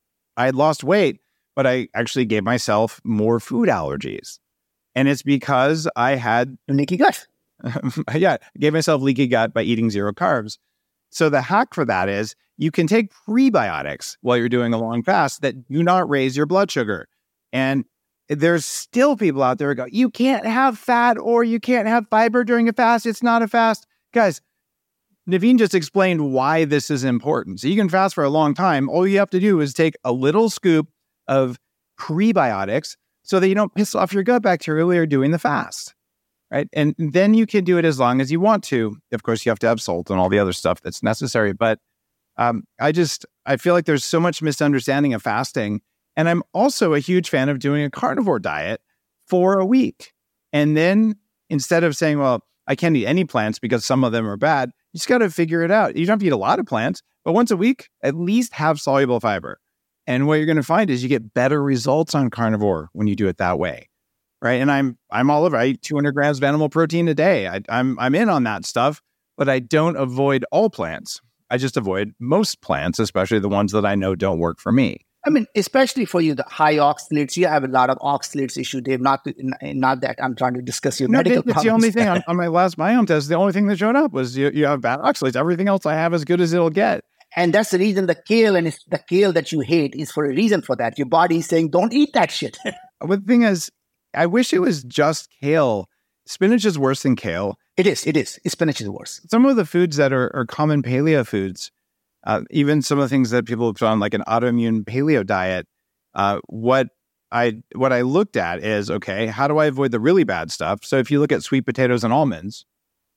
I had lost weight, but I actually gave myself more food allergies. And it's because I had leaky gut. yeah, I gave myself leaky gut by eating zero carbs. So the hack for that is you can take prebiotics while you're doing a long fast that do not raise your blood sugar. And there's still people out there who go, you can't have fat or you can't have fiber during a fast. It's not a fast. Guys, Naveen just explained why this is important. So you can fast for a long time. All you have to do is take a little scoop of prebiotics so that you don't piss off your gut bacteria while you're doing the fast, right? And then you can do it as long as you want to. Of course, you have to have salt and all the other stuff that's necessary. But um, I just, I feel like there's so much misunderstanding of fasting. And I'm also a huge fan of doing a carnivore diet for a week. And then instead of saying, well, I can't eat any plants because some of them are bad, you just got to figure it out. You don't have to eat a lot of plants, but once a week, at least have soluble fiber. And what you're going to find is you get better results on carnivore when you do it that way, right? And I'm I'm all over. I eat two hundred grams of animal protein a day. I, I'm I'm in on that stuff, but I don't avoid all plants. I just avoid most plants, especially the ones that I know don't work for me. I mean, especially for you, the high oxalates, you have a lot of oxalates issue, Dave. Not not that I'm trying to discuss your no, medical it's problems. The only thing on, on my last biome test, the only thing that showed up was you, you have bad oxalates. Everything else I have as good as it'll get. And that's the reason the kale and it's the kale that you hate is for a reason for that. Your body is saying, don't eat that shit. But the thing is, I wish it was just kale. Spinach is worse than kale. It is. It is. Spinach is worse. Some of the foods that are, are common paleo foods, uh, even some of the things that people have put on like an autoimmune paleo diet, uh, what I what I looked at is, okay, how do I avoid the really bad stuff? So if you look at sweet potatoes and almonds,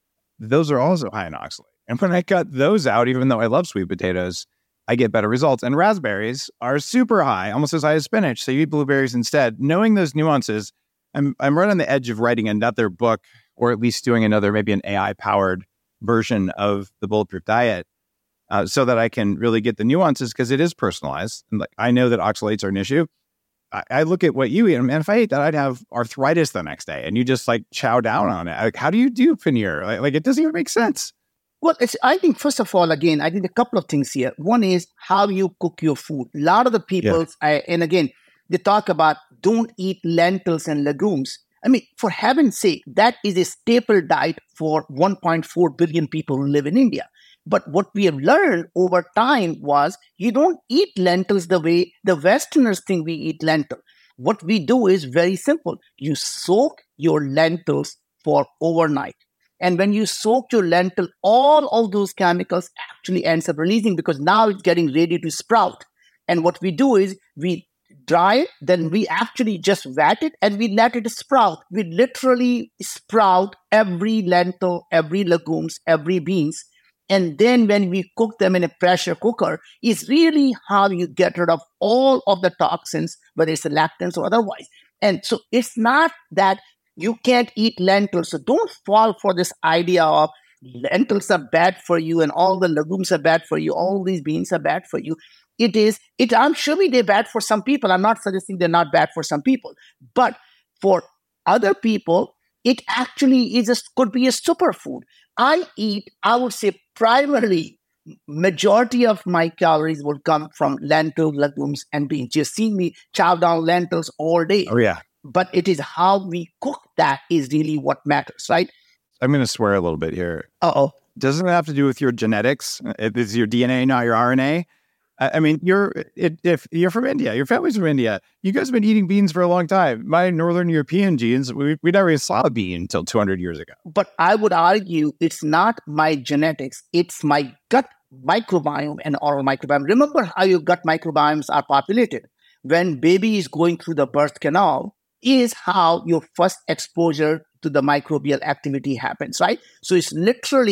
those are also high in oxalate. And when I cut those out, even though I love sweet potatoes, I get better results. And raspberries are super high, almost as high as spinach. So you eat blueberries instead. Knowing those nuances, I'm I'm right on the edge of writing another book, or at least doing another, maybe an A I-powered version of the Bulletproof Diet, uh, so that I can really get the nuances, because it is personalized. And like I know that oxalates are an issue. I, I look at what you eat, and man, if I ate that, I'd have arthritis the next day. And you just like chow down on it. Like, how do you do paneer? Like, like it doesn't even make sense. Well, it's, I think, first of all, again, I think a couple of things here. One is how you cook your food. A lot of the people, yeah. I, and again, they talk about don't eat lentils and legumes. I mean, for heaven's sake, that is a staple diet for one point four billion people who live in India. But what we have learned over time was you don't eat lentils the way the Westerners think we eat lentil. What we do is very simple. You soak your lentils for overnight. And when you soak your lentil, all of those chemicals actually ends up releasing because now it's getting ready to sprout. And what we do is we dry it, then we actually just wet it and we let it sprout. We literally sprout every lentil, every legumes, every beans. And then when we cook them in a pressure cooker, is really how you get rid of all of the toxins, whether it's the lactans or otherwise. And so it's not that you can't eat lentils. So don't fall for this idea of lentils are bad for you and all the legumes are bad for you. All these beans are bad for you. It is, it. I'm sure they're bad for some people. I'm not suggesting they're not bad for some people. But for other people, it actually is a, could be a superfood. I eat, I would say primarily, majority of my calories will come from lentils, legumes, and beans. You've seen me chow down lentils all day. Oh, yeah. But it is how we cook that is really what matters, right? I'm going to swear a little bit here. Uh-oh. Doesn't it have to do with your genetics? It is your D N A, not your R N A. I mean, you're it, if you're from India, your family's from India. You guys have been eating beans for a long time. My Northern European genes, we, we never even saw a bean until two hundred years ago. But I would argue it's not my genetics. It's my gut microbiome and oral microbiome. Remember how your gut microbiomes are populated. When baby is going through the birth canal, is how your first exposure to the microbial activity happens, right? So it's literally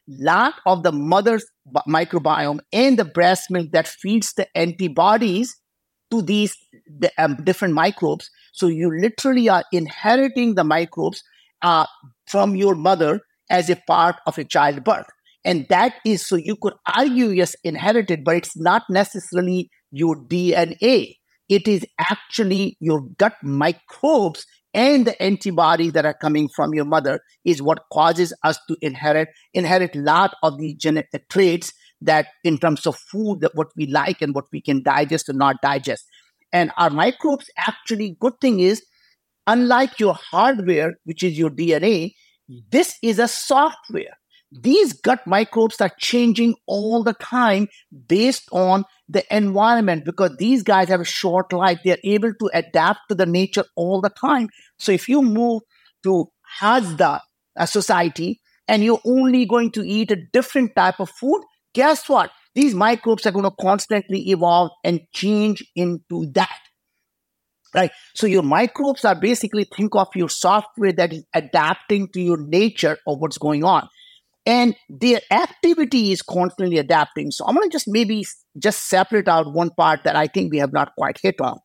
lot of the mother's microbiome and the breast milk that feeds the antibodies to these um, different microbes. So you literally are inheriting the microbes uh, from your mother as a part of a childbirth. And that is, so you could argue, yes, inherited, but it's not necessarily your D N A. It is actually your gut microbes and the antibodies that are coming from your mother is what causes us to inherit inherit a lot of these genetic traits that in terms of food, that what we like and what we can digest or not digest. And our microbes, actually, good thing is, unlike your hardware, which is your D N A, this is a software. These gut microbes are changing all the time based on the environment, because these guys have a short life. They're able to adapt to the nature all the time. So if you move to Hazda a society and you're only going to eat a different type of food, guess what? These microbes are going to constantly evolve and change into that. Right? So your microbes are basically, think of your software that is adapting to your nature of what's going on. And their activity is constantly adapting. So I'm going to just maybe just separate out one part that I think we have not quite hit on.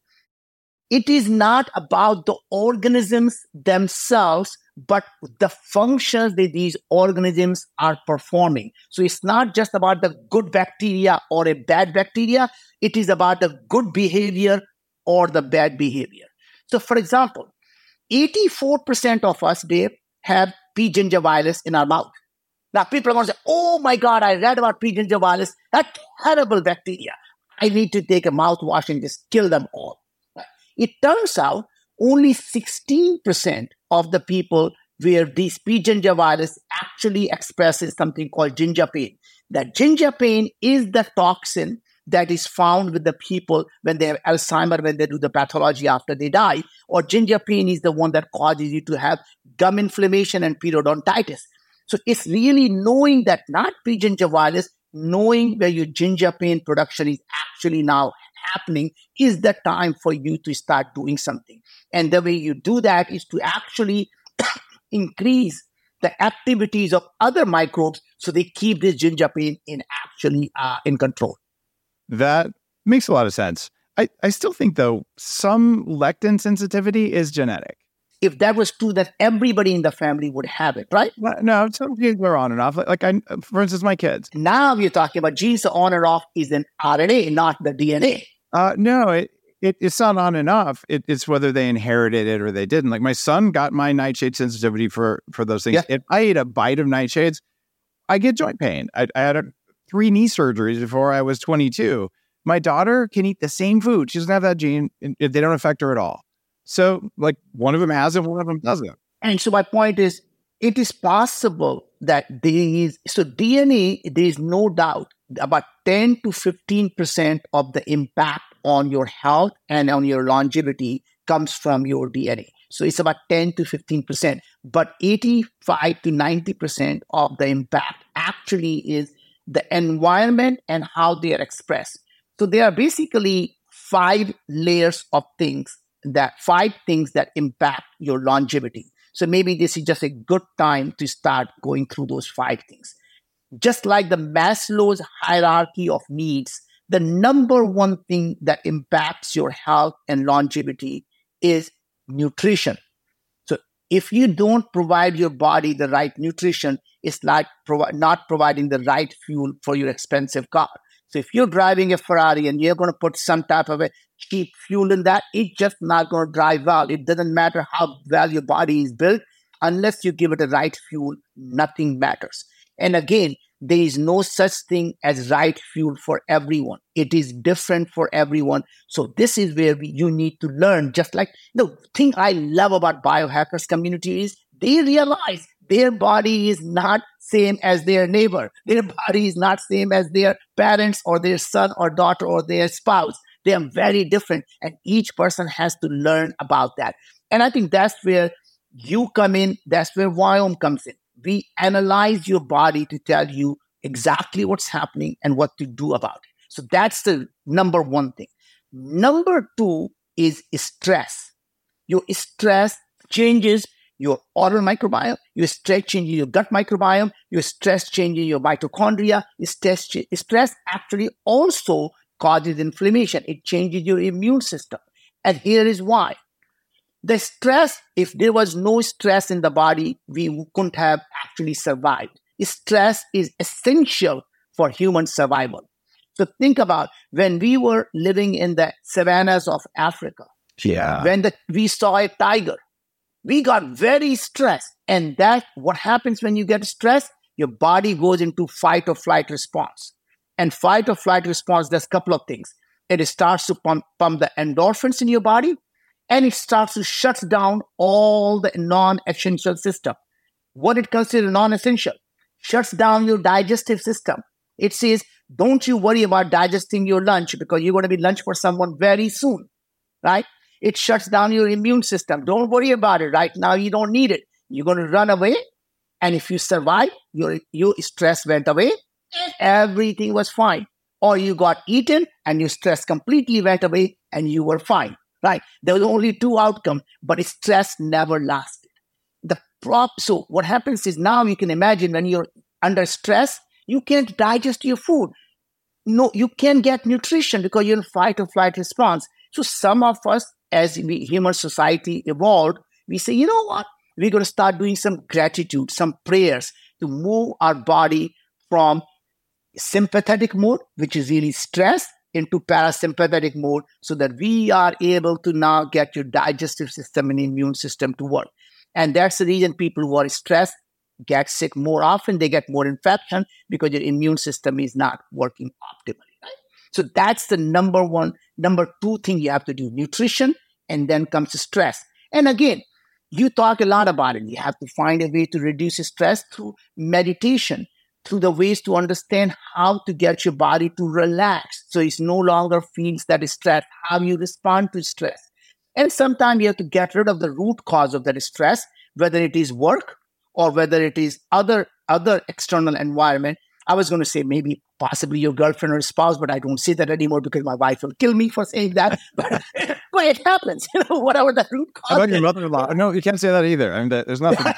It is not about the organisms themselves, but the functions that these organisms are performing. So it's not just about the good bacteria or a bad bacteria. It is about the good behavior or the bad behavior. So for example, eighty-four percent of us, Dave, have P. gingivalis in our mouth. Now, people are going to say, oh my God, I read about P. gingivalis. That terrible bacteria. I need to take a mouthwash and just kill them all. It turns out only sixteen percent of the people where this P. gingivalis actually expresses something called gingipain. That gingipain is the toxin that is found with the people when they have Alzheimer's, when they do the pathology after they die. Or gingipain is the one that causes you to have gum inflammation and periodontitis. So it's really knowing that, not P. gingivalis, knowing where your gingipain production is actually now happening is the time for you to start doing something. And the way you do that is to actually increase the activities of other microbes so they keep this gingipain in actually uh, in control. That makes a lot of sense. I, I still think, though, some lectin sensitivity is genetic. If that was true, then everybody in the family would have it, right? No, some kids are on and off. Like, like I, for instance, my kids. Now we're talking about genes on or off is an R N A, not the D N A. Uh, no, it, it it's not on and off. It, it's whether they inherited it or they didn't. Like my son got my nightshade sensitivity for for those things. Yeah. If I ate a bite of nightshades, I get joint pain. I, I had a, three knee surgeries before I was twenty-two. My daughter can eat the same food. She doesn't have that gene. And they don't affect her at all. So, like, one of them has it, one of them doesn't. And so my point is, it is possible that there is, so D N A, there is no doubt about ten to fifteen percent of the impact on your health and on your longevity comes from your D N A. So it's about ten to fifteen percent. But eighty-five to ninety percent of the impact actually is the environment and how they are expressed. So there are basically five layers of things that five things that impact your longevity. So maybe this is just a good time to start going through those five things. Just like the Maslow's hierarchy of needs, the number one thing that impacts your health and longevity is nutrition. So if you don't provide your body the right nutrition, it's like provi- not providing the right fuel for your expensive car. So if you're driving a Ferrari and you're going to put some type of a cheap fuel in that, it's just not going to drive well. It doesn't matter how well your body is built. Unless you give it the right fuel, nothing matters. And again, there is no such thing as right fuel for everyone. It is different for everyone. So this is where we, you need to learn. Just like the thing I love about biohackers community is they realize their body is not same as their neighbor. Their body is not same as their parents or their son or daughter or their spouse. They are very different. And each person has to learn about that. And I think that's where you come in. That's where Viome comes in. We analyze your body to tell you exactly what's happening and what to do about it. So that's the number one thing. Number two is stress. Your stress changes your oral microbiome, your stress changing your gut microbiome, your stress changing your mitochondria. Stress, stress actually also causes inflammation. It changes your immune system. And here is why. The stress, if there was no stress in the body, we couldn't have actually survived. Stress is essential for human survival. So think about when we were living in the savannas of Africa. Yeah. When the, we saw a tiger, we got very stressed. And that, what happens when you get stressed? Your body goes into fight or flight response. And fight or flight response does a couple of things. It starts to pump, pump the endorphins in your body, and it starts to shut down all the non-essential system. What it considers non-essential? Shuts down your digestive system. It says, don't you worry about digesting your lunch because you're going to be lunch for someone very soon, right? It shuts down your immune system. Don't worry about it. Right now, you don't need it. You're going to run away. And if you survive, your, your stress went away and everything was fine. Or you got eaten and your stress completely went away and you were fine, right? There was only two outcomes, but stress never lasted. The prop. So what happens is now you can imagine when you're under stress, you can't digest your food. No, you can't get nutrition because you're in fight or flight response. So some of us, as we human society evolved, we say, you know what? We're going to start doing some gratitude, some prayers to move our body from sympathetic mode, which is really stress, into parasympathetic mode so that we are able to now get your digestive system and immune system to work. And that's the reason people who are stressed get sick more often. They get more infection because your immune system is not working optimally. Right? So that's the number one, number two thing you have to do, nutrition, and then comes stress. And again, you talk a lot about it. You have to find a way to reduce stress through meditation, through the ways to understand how to get your body to relax so it no longer feels that stress, how you respond to stress. And sometimes you have to get rid of the root cause of that stress, whether it is work or whether it is other, other external environment. I was going to say maybe possibly your girlfriend or spouse, but I don't say that anymore because my wife will kill me for saying that. But, but it happens, you know, whatever the root cause. How about your mother-in-law? No, you can't say that either. I mean, there's nothing.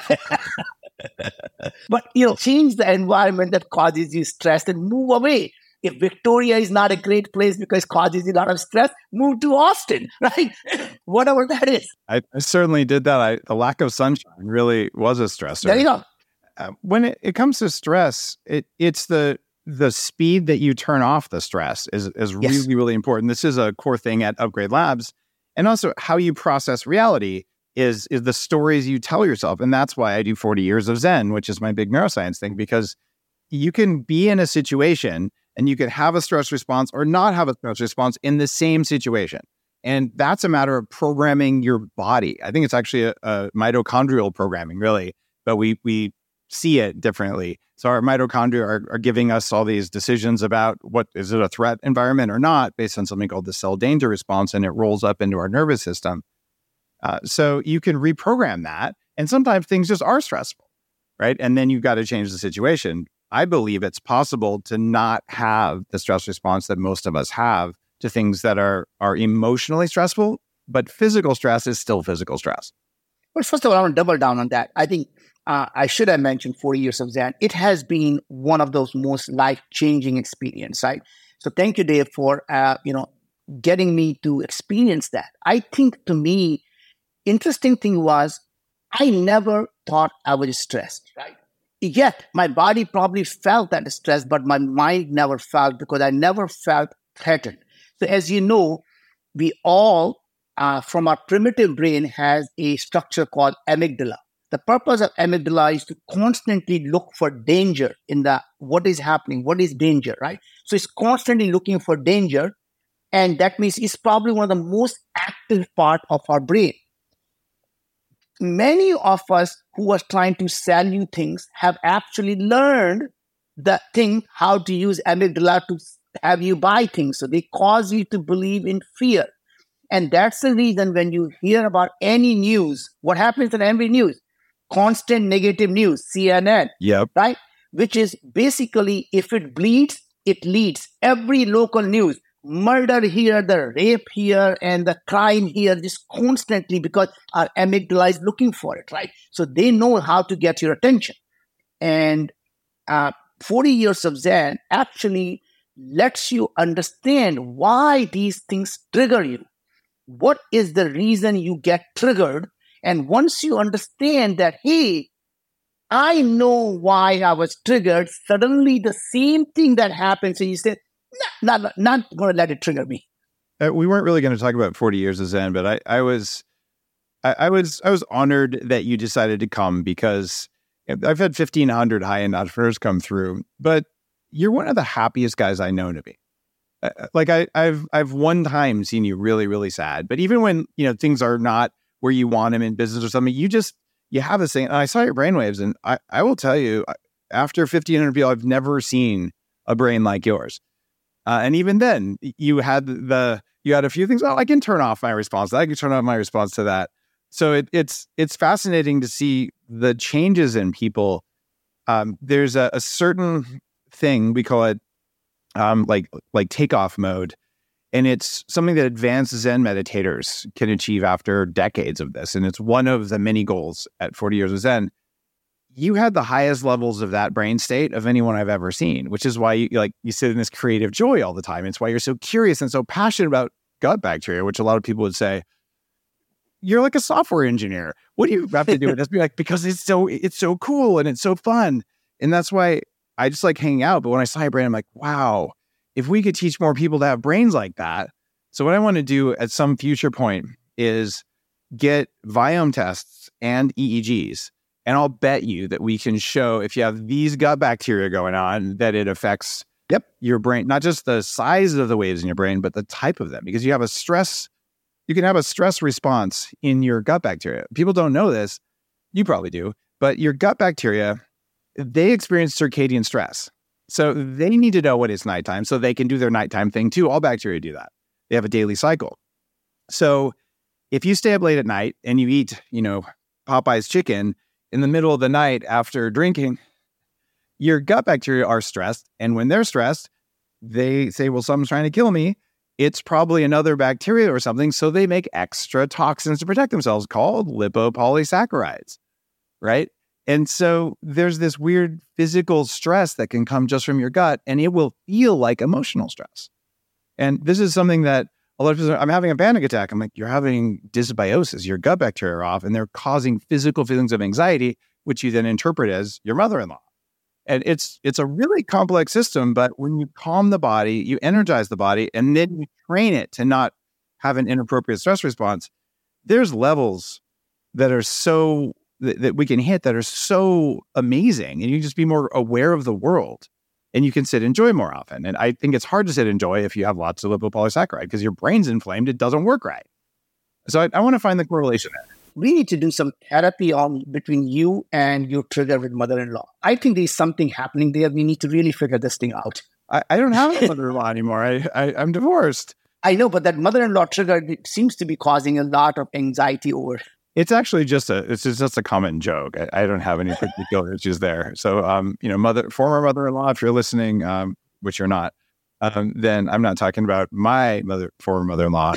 But, you know, change the environment that causes you stress and move away. If Victoria is not a great place because it causes you a lot of stress, move to Austin, right? Whatever that is. I, I certainly did that. I, the lack of sunshine really was a stressor. There you go. Uh, when it, it comes to stress, it it's the the speed that you turn off the stress is is Yes. really, really important. This is a core thing at Upgrade Labs. And also how you process reality is is the stories you tell yourself. And that's why I do forty years of Zen, which is my big neuroscience thing, because you can be in a situation and you can have a stress response or not have a stress response in the same situation. And that's a matter of programming your body. I think it's actually a, a mitochondrial programming, really, but we we see it differently. So our mitochondria are, are giving us all these decisions about what is it a threat environment or not, based on something called the cell danger response, and it rolls up into our nervous system. Uh, so you can reprogram that, and sometimes things just are stressful, right? And then you've got to change the situation. I believe it's possible to not have the stress response that most of us have to things that are are emotionally stressful, but physical stress is still physical stress. Well, first of all, I want to double down on that. I think uh, I should have mentioned forty years of Zen. It has been one of those most life-changing experiences, right? So thank you, Dave, for uh, you know getting me to experience that. I think to me, interesting thing was I never thought I was stressed, right? Yet my body probably felt that stress, but my mind never felt because I never felt threatened. So as you know, we all, uh, from our primitive brain, has a structure called amygdala. The purpose of amygdala is to constantly look for danger in the what is happening, what is danger, right? So it's constantly looking for danger, and that means it's probably one of the most active part of our brain. Many of us who are trying to sell you things have actually learned the thing, how to use amygdala to have you buy things. So they cause you to believe in fear. And that's the reason when you hear about any news, what happens in every news? Constant negative news, C N N, Yep. right? Which is basically, if it bleeds, it leads. Every local news, murder here, the rape here, and the crime here, just constantly because our amygdala is looking for it, right? So they know how to get your attention. And uh, forty years of Zen actually lets you understand why these things trigger you. What is the reason you get triggered? And once you understand that, hey, I know why I was triggered, suddenly the same thing that happens, and you say, Not, not, not going to let it trigger me. Uh, we weren't really going to talk about forty years of Zen, but I, I was, I, I was, I was honored that you decided to come because I've had fifteen hundred high-end entrepreneurs come through, but you're one of the happiest guys I know to be. Uh, like I, I've, I've one time seen you really, really sad, but even when you know things are not where you want them in business or something, you just you have this thing. And I saw your brainwaves, and I, I will tell you, after fifteen hundred people, I've never seen a brain like yours. Uh, and even then, you had the you had a few things. Oh, I can turn off my response. I can turn off my response to that. So it, it's it's fascinating to see the changes in people. Um, there's a, a certain thing we call it um, like like takeoff mode, and it's something that advanced Zen meditators can achieve after decades of this. And it's one of the many goals at forty years of Zen. You had the highest levels of that brain state of anyone I've ever seen, which is why you like you sit in this creative joy all the time. It's why you're so curious and so passionate about gut bacteria, which a lot of people would say, you're like a software engineer. What do you have to do with this? Be like, because it's so it's so cool and it's so fun. And that's why I just like hanging out. But when I saw your brain, I'm like, wow, if we could teach more people to have brains like that. So what I want to do at some future point is get Viome tests and E E Gs. And I'll bet you that we can show if you have these gut bacteria going on, that it affects yep, your brain, not just the size of the waves in your brain, but the type of them. Because you have a stress, you can have a stress response in your gut bacteria. People don't know this. You probably do. But your gut bacteria, they experience circadian stress. So they need to know when it's nighttime so they can do their nighttime thing too. All bacteria do that. They have a daily cycle. So if you stay up late at night and you eat, you know, Popeye's chicken in the middle of the night after drinking, your gut bacteria are stressed. And when they're stressed, they say, well, something's trying to kill me. It's probably another bacteria or something. So they make extra toxins to protect themselves called lipopolysaccharides, right? And so there's this weird physical stress that can come just from your gut, and it will feel like emotional stress. And this is something that a lot of people say, I'm having a panic attack. I'm like, you're having dysbiosis. Your gut bacteria are off, and they're causing physical feelings of anxiety, which you then interpret as your mother-in-law. And it's it's a really complex system, but when you calm the body, you energize the body, and then you train it to not have an inappropriate stress response, there's levels that are so, that, that we can hit that are so amazing. And you just be more aware of the world, and you can sit in joy more often. And I think it's hard to sit in joy if you have lots of lipopolysaccharide because your brain's inflamed, it doesn't work right. So I, I want to find the correlation there. We need to do some therapy on between you and your trigger with mother-in-law. I think there's something happening there. We need to really figure this thing out. I, I don't have a mother-in-law anymore. I, I, I'm divorced. I know, but that mother-in-law trigger seems to be causing a lot of anxiety over. It's actually just a it's just a common joke. I, I don't have any particular issues there. So, um, you know, mother former mother-in-law, if you're listening, um, which you're not, um, then I'm not talking about my mother former mother-in-law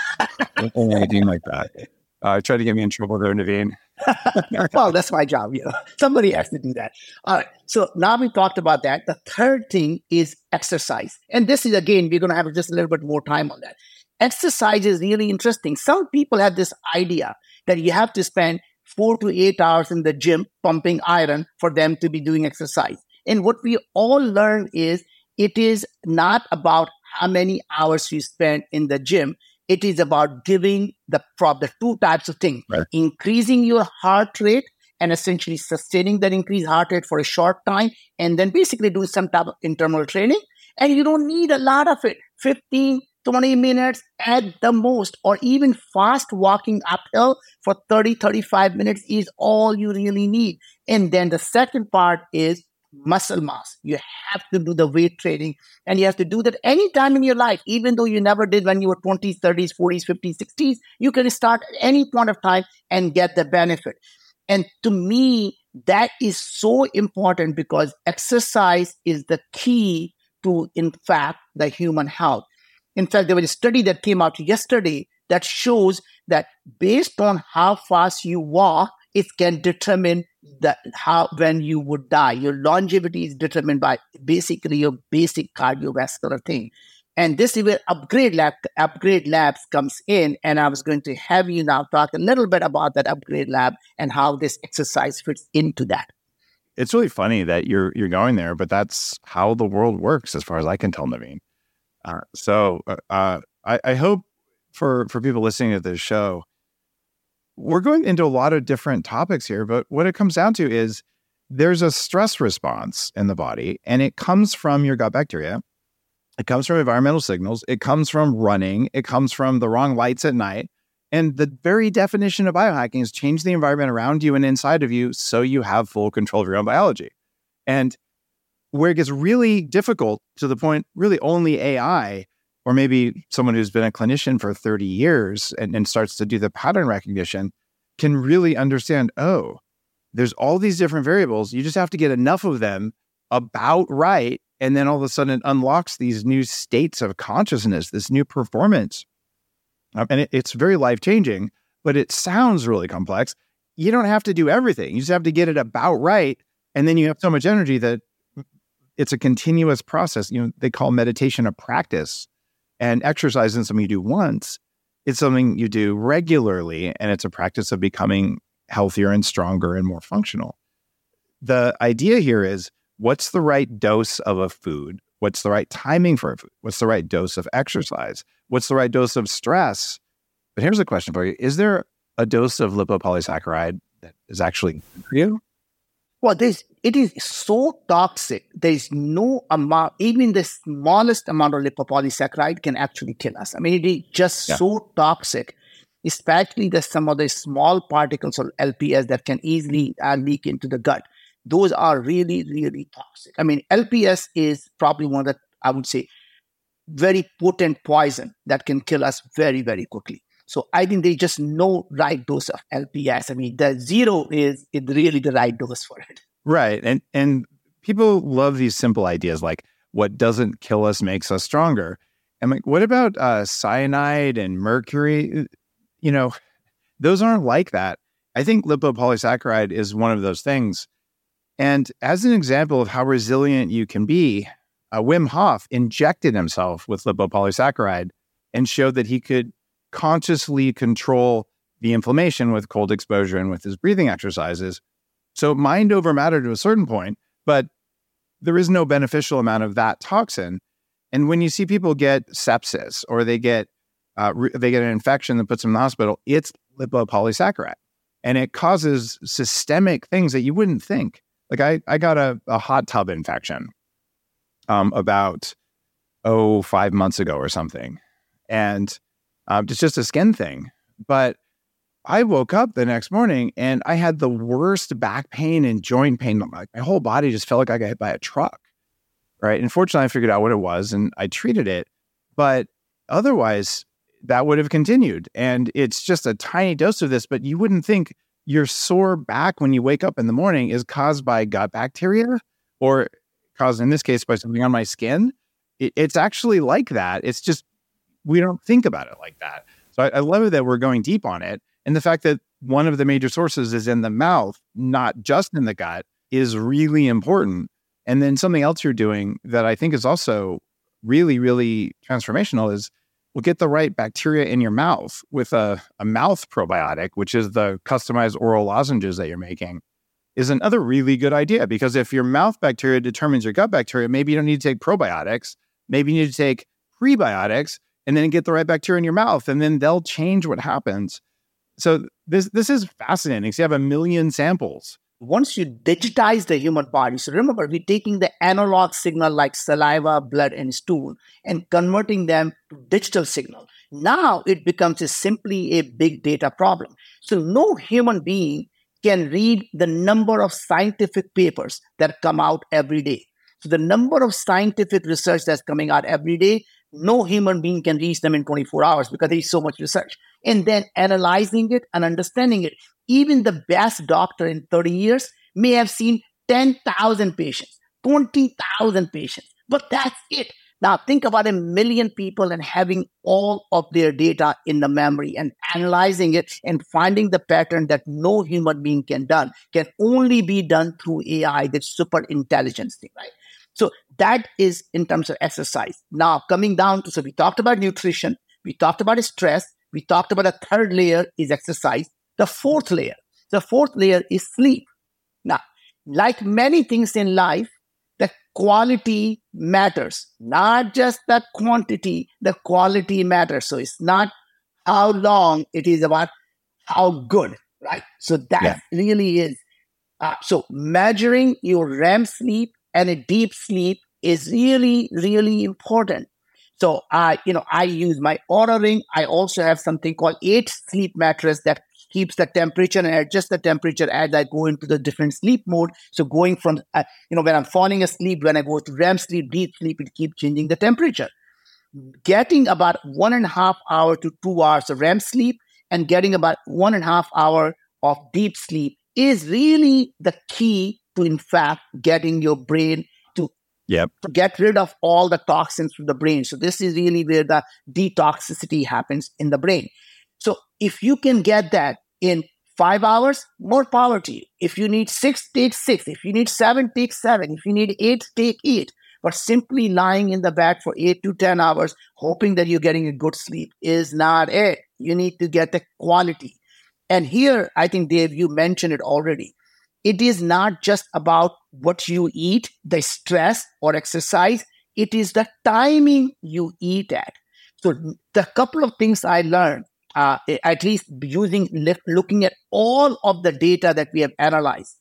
or anything like that. Uh, try to get me in trouble there, Naveen. Well, that's my job. You know, somebody has to do that. All right. So now we talked about that. The third thing is exercise. And this is, again, we're going to have just a little bit more time on that. Exercise is really interesting. Some people have this idea that you have to spend four to eight hours in the gym pumping iron for them to be doing exercise. And what we all learn is it is not about how many hours you spend in the gym. It is about giving the, the two types of things, right. Increasing your heart rate and essentially sustaining that increased heart rate for a short time, and then basically doing some type of internal training. And you don't need a lot of it, fifteen, twenty minutes at the most, or even fast walking uphill for thirty, thirty-five minutes is all you really need. And then the second part is muscle mass. You have to do the weight training, and you have to do that anytime in your life, even though you never did when you were twenties, thirties, forties, fifties, sixties. You can start at any point of time and get the benefit. And to me, that is so important because exercise is the key to, in fact, the human health. In fact, there was a study that came out yesterday that shows that based on how fast you walk, it can determine that how when you would die. Your longevity is determined by basically your basic cardiovascular thing. And this is where Upgrade Lab, Upgrade Labs comes in. And I was going to have you now talk a little bit about that Upgrade Lab and how this exercise fits into that. It's really funny that you're you're going there, but that's how the world works, as far as I can tell, Naveen. Uh, so uh, I, I hope for for people listening to this show, we're going into a lot of different topics here, but what it comes down to is there's a stress response in the body, and it comes from your gut bacteria. It comes from environmental signals. It comes from running. It comes from the wrong lights at night. And the very definition of biohacking is change the environment around you and inside of you so you have full control of your own biology. And where it gets really difficult, to the point really only A I, or maybe someone who's been a clinician for thirty years and, and starts to do the pattern recognition, can really understand, oh, there's all these different variables. You just have to get enough of them about right. And then all of a sudden it unlocks these new states of consciousness, this new performance. Um, and it, it's very life-changing, but it sounds really complex. You don't have to do everything. You just have to get it about right. And then you have so much energy that it's a continuous process. You know, they call meditation a practice, and exercise isn't something you do once. It's something you do regularly, and it's a practice of becoming healthier and stronger and more functional. The idea here is, what's the right dose of a food? What's the right timing for a food? What's the right dose of exercise? What's the right dose of stress? But here's a question for you. Is there a dose of lipopolysaccharide that is actually good for you? Well, there's, it is so toxic. There's no amount, even the smallest amount of lipopolysaccharide can actually kill us. I mean, it is just yeah. so toxic, especially the some of the small particles of L P S that can easily uh, leak into the gut. Those are really, really toxic. I mean, L P S is probably one of the, I would say, very potent poison that can kill us very, very quickly. So I think there's just no right dose of L P S. I mean, the zero is, is really the right dose for it. Right. And and people love these simple ideas like what doesn't kill us makes us stronger. And like, what about uh, cyanide and mercury? You know, those aren't like that. I think lipopolysaccharide is one of those things. And as an example of how resilient you can be, uh, Wim Hof injected himself with lipopolysaccharide and showed that he could consciously control the inflammation with cold exposure and with his breathing exercises. So mind over matter to a certain point, but there is no beneficial amount of that toxin. And when you see people get sepsis or they get uh, re- they get an infection that puts them in the hospital, it's lipopolysaccharide. And it causes systemic things that you wouldn't think. Like I, I got a, a hot tub infection um, about, oh, five months ago or something. And uh, it's just a skin thing. But I woke up the next morning and I had the worst back pain and joint pain. My, my whole body just felt like I got hit by a truck, right? And fortunately, I figured out what it was and I treated it. But otherwise, that would have continued. And it's just a tiny dose of this, but you wouldn't think your sore back when you wake up in the morning is caused by gut bacteria or caused, in this case, by something on my skin. It, it's actually like that. It's just, we don't think about it like that. So I, I love that we're going deep on it. And the fact that one of the major sources is in the mouth, not just in the gut, is really important. And then something else you're doing that I think is also really, really transformational is we'll get the right bacteria in your mouth with a, a mouth probiotic, which is the customized oral lozenges that you're making, is another really good idea. Because if your mouth bacteria determines your gut bacteria, maybe you don't need to take probiotics. Maybe you need to take prebiotics and then get the right bacteria in your mouth, and then they'll change what happens. So this this is fascinating. So you have a million samples. Once you digitize the human body, so remember, we're taking the analog signal like saliva, blood, and stool and converting them to digital signal. Now it becomes a simply a big data problem. So no human being can read the number of scientific papers that come out every day. So the number of scientific research that's coming out every day, no human being can reach them in twenty-four hours because there is so much research. And then analyzing it and understanding it. Even the best doctor in thirty years may have seen ten thousand patients, twenty thousand patients, but that's it. Now, think about a million people and having all of their data in the memory and analyzing it and finding the pattern that no human being can done, can only be done through A I, that super intelligence thing, right? So that is in terms of exercise. Now, coming down to, so we talked about nutrition, we talked about stress, we talked about a third layer is exercise. The fourth layer, the fourth layer is sleep. Now, like many things in life, the quality matters, not just the quantity, the quality matters. So it's not how long, it is about how good, right? So that yeah. really is. Uh, so measuring your R E M sleep and a deep sleep is really, really important. So I, you know, I use my Oura Ring. I also have something called eight sleep mattress that keeps the temperature and adjusts the temperature as I go into the different sleep mode. So going from, uh, you know, when I'm falling asleep, when I go to R E M sleep, deep sleep, it keeps changing the temperature. Getting about one and a half hour to two hours of R E M sleep and getting about one and a half hour of deep sleep is really the key to, in fact, getting your brain to, yep. to get rid of all the toxins from the brain. So this is really where the detoxicity happens in the brain. So if you can get that in five hours, more power to you. If you need six, take six. If you need seven, take seven. If you need eight, take eight. But simply lying in the bed for eight to ten hours, hoping that you're getting a good sleep is not it. You need to get the quality. And here, I think, Dave, you mentioned it already. It is not just about what you eat, the stress or exercise. It is the timing you eat at. So the couple of things I learned, uh, at least using, looking at all of the data that we have analyzed.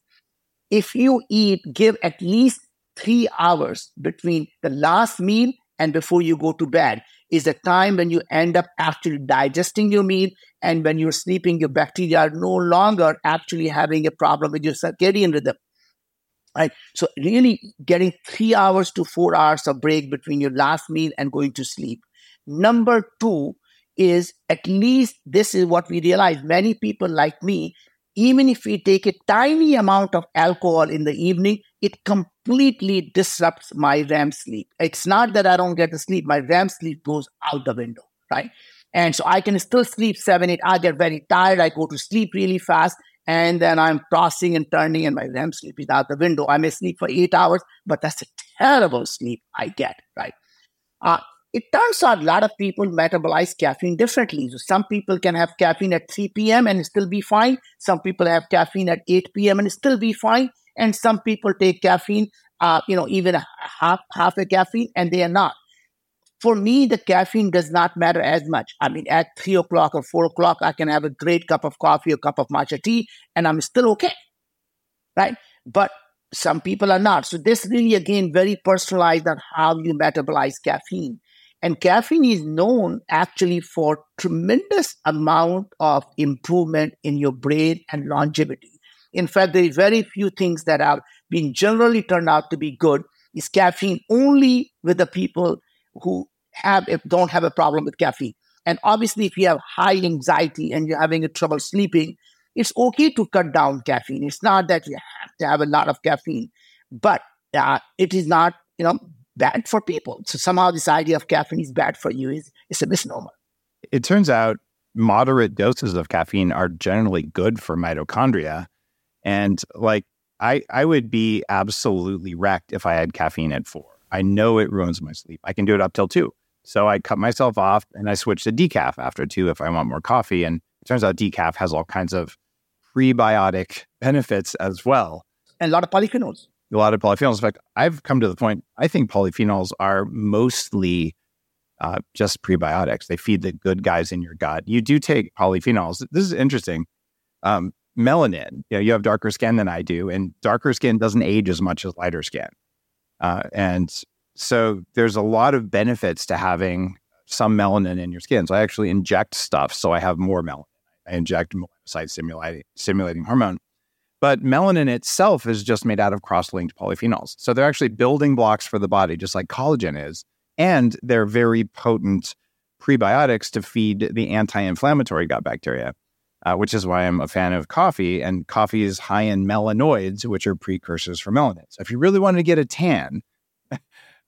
If you eat, give at least three hours between the last meal and before you go to bed is the time when you end up actually digesting your meal. And when you're sleeping, your bacteria are no longer actually having a problem with your circadian rhythm. Right? So really getting three hours to four hours of break between your last meal and going to sleep. Number two is, at least this is what we realize, many people like me, even if we take a tiny amount of alcohol in the evening, it completely disrupts my R E M sleep. It's not that I don't get to sleep. My R E M sleep goes out the window, right? And so I can still sleep seven, eight. I get very tired. I go to sleep really fast. And then I'm tossing and turning and my R E M sleep is out the window. I may sleep for eight hours, but that's a terrible sleep I get, right? Uh, it turns out a lot of people metabolize caffeine differently. So some people can have caffeine at three p.m. and still be fine. Some people have caffeine at eight p.m. and still be fine. And some people take caffeine, uh, you know, even a half, half a caffeine, and they are not. For me, the caffeine does not matter as much. I mean, at three o'clock or four o'clock, I can have a great cup of coffee or cup of matcha tea, and I'm still okay, right? But some people are not. So this really, again, very personalized on how you metabolize caffeine. And caffeine is known actually for tremendous amount of improvement in your brain and longevity. In fact, there are very few things that are being generally turned out to be good. Is caffeine only with the people who have don't have a problem with caffeine. And obviously, if you have high anxiety and you're having a trouble sleeping, it's okay to cut down caffeine. It's not that you have to have a lot of caffeine, but uh, it is not, you know, bad for people. So somehow this idea of caffeine is bad for you is, is a misnomer. It turns out moderate doses of caffeine are generally good for mitochondria. And like, I, I would be absolutely wrecked if I had caffeine at four. I know it ruins my sleep. I can do it up till two. So I cut myself off and I switch to decaf after two if I want more coffee. And it turns out decaf has all kinds of prebiotic benefits as well. And a lot of polyphenols. A lot of polyphenols. In fact, I've come to the point, I think polyphenols are mostly uh, just prebiotics. They feed the good guys in your gut. You do take polyphenols. This is interesting. Um, melanin, you know, you have darker skin than I do, and darker skin doesn't age as much as lighter skin. Uh, and so there's a lot of benefits to having some melanin in your skin. So I actually inject stuff so I have more melanin. I inject melanocyte stimulating, stimulating hormone. But melanin itself is just made out of cross-linked polyphenols. So they're actually building blocks for the body, just like collagen is. And they're very potent prebiotics to feed the anti-inflammatory gut bacteria, uh, which is why I'm a fan of coffee. And coffee is high in melanoids, which are precursors for melanin. So if you really wanted to get a tan,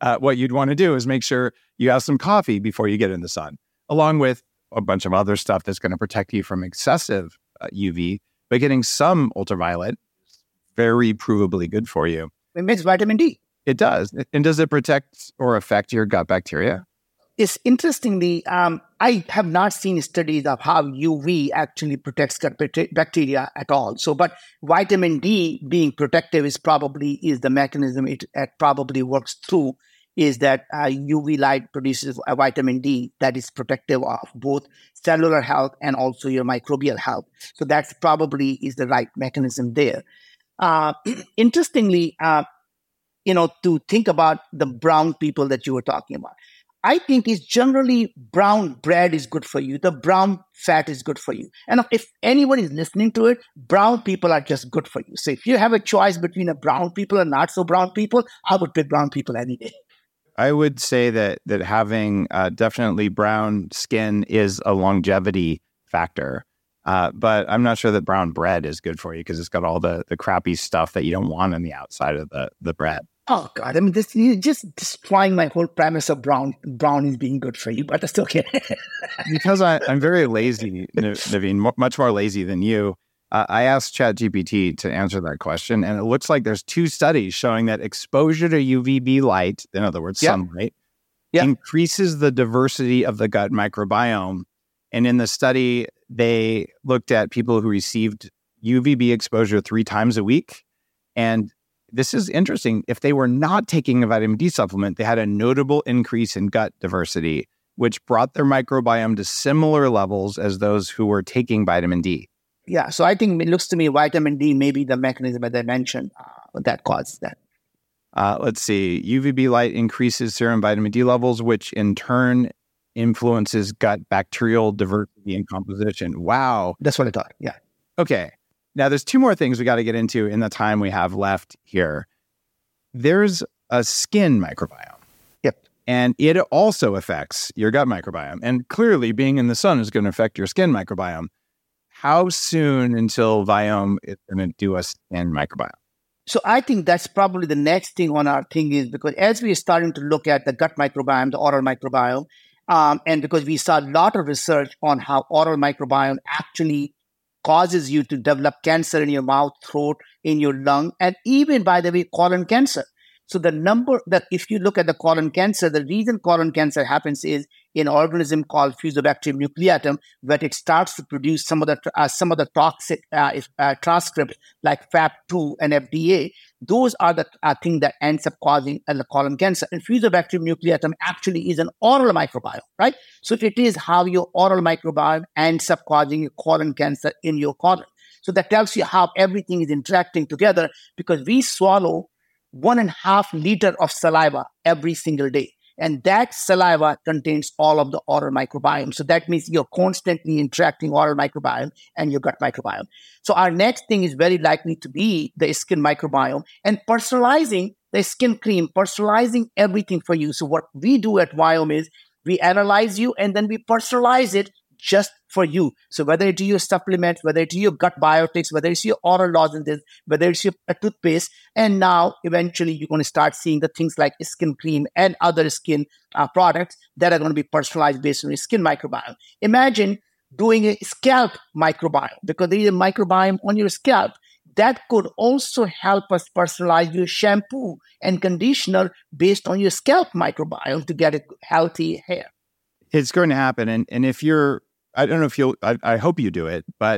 uh, what you'd want to do is make sure you have some coffee before you get in the sun, along with a bunch of other stuff that's going to protect you from excessive uh, U V. But getting some ultraviolet is very provably good for you. It makes vitamin D. It does. And does it protect or affect your gut bacteria? It's interestingly, um, I have not seen studies of how U V actually protects gut bacteria at all. So, but vitamin D being protective is probably is the mechanism it, it probably works through. Is that uh, U V light produces a vitamin D that is protective of both cellular health and also your microbial health. So that's probably is the right mechanism there. Uh, interestingly, uh, you know, to think about the brown people that you were talking about. I think is generally brown bread is good for you. The brown fat is good for you. And if anyone is listening to it, brown people are just good for you. So if you have a choice between a brown people and not so brown people, I would pick brown people any day. I would say that that having uh, definitely brown skin is a longevity factor. Uh, but I'm not sure that brown bread is good for you because it's got all the, the crappy stuff that you don't want on the outside of the, the bread. Oh, God. I mean, this you're just destroying my whole premise of brown brown is being good for you, but that's okay. Because I, I'm very lazy, Naveen, much more lazy than you. Uh, I asked ChatGPT to answer that question, and it looks like there's two studies showing that exposure to U V B light, in other words, yep. sunlight, yep. increases the diversity of the gut microbiome. And in the study, they looked at people who received U V B exposure three times a week. And this is interesting. If they were not taking a vitamin D supplement, they had a notable increase in gut diversity, which brought their microbiome to similar levels as those who were taking vitamin D. Yeah, so I think it looks to me vitamin D may be the mechanism, as I mentioned, uh, that causes that. Uh, let's see. U V B light increases serum vitamin D levels, which in turn influences gut bacterial diversity and composition. Wow. That's what I thought. Yeah. Okay. Now, there's two more things we got to get into in the time we have left here. There's a skin microbiome. Yep. And it also affects your gut microbiome. And clearly, being in the sun is going to affect your skin microbiome. How soon until Viome is going to do a skin microbiome? So I think that's probably the next thing on our thing is because as we are starting to look at the gut microbiome, the oral microbiome, um, and because we saw a lot of research on how oral microbiome actually causes you to develop cancer in your mouth, throat, in your lung, and even, by the way, colon cancer. So the number that if you look at the colon cancer, the reason colon cancer happens is in an organism called Fusobacterium nucleatum, where it starts to produce some of the uh, some of the toxic uh, uh, transcripts like F A P two and F D A. Those are the uh, thing that ends up causing uh, the colon cancer. And Fusobacterium nucleatum actually is an oral microbiome, right? So it is how your oral microbiome ends up causing colon cancer in your colon. So that tells you how everything is interacting together because we swallow one and a half liter of saliva every single day. And that saliva contains all of the oral microbiome. So that means you're constantly interacting oral microbiome and your gut microbiome. So our next thing is very likely to be the skin microbiome and personalizing the skin cream, personalizing everything for you. So what we do at Viome is we analyze you and then we personalize it just for you. So whether it's your supplements, whether it's your gut biotics, whether it's your oral lozenges, whether it's your a toothpaste, and now eventually you're going to start seeing the things like skin cream and other skin uh, products that are going to be personalized based on your skin microbiome. Imagine doing a scalp microbiome because there is a microbiome on your scalp that could also help us personalize your shampoo and conditioner based on your scalp microbiome to get a healthy hair. It's going to happen. And, and if you're, I don't know if you'll, I, I hope you do it, but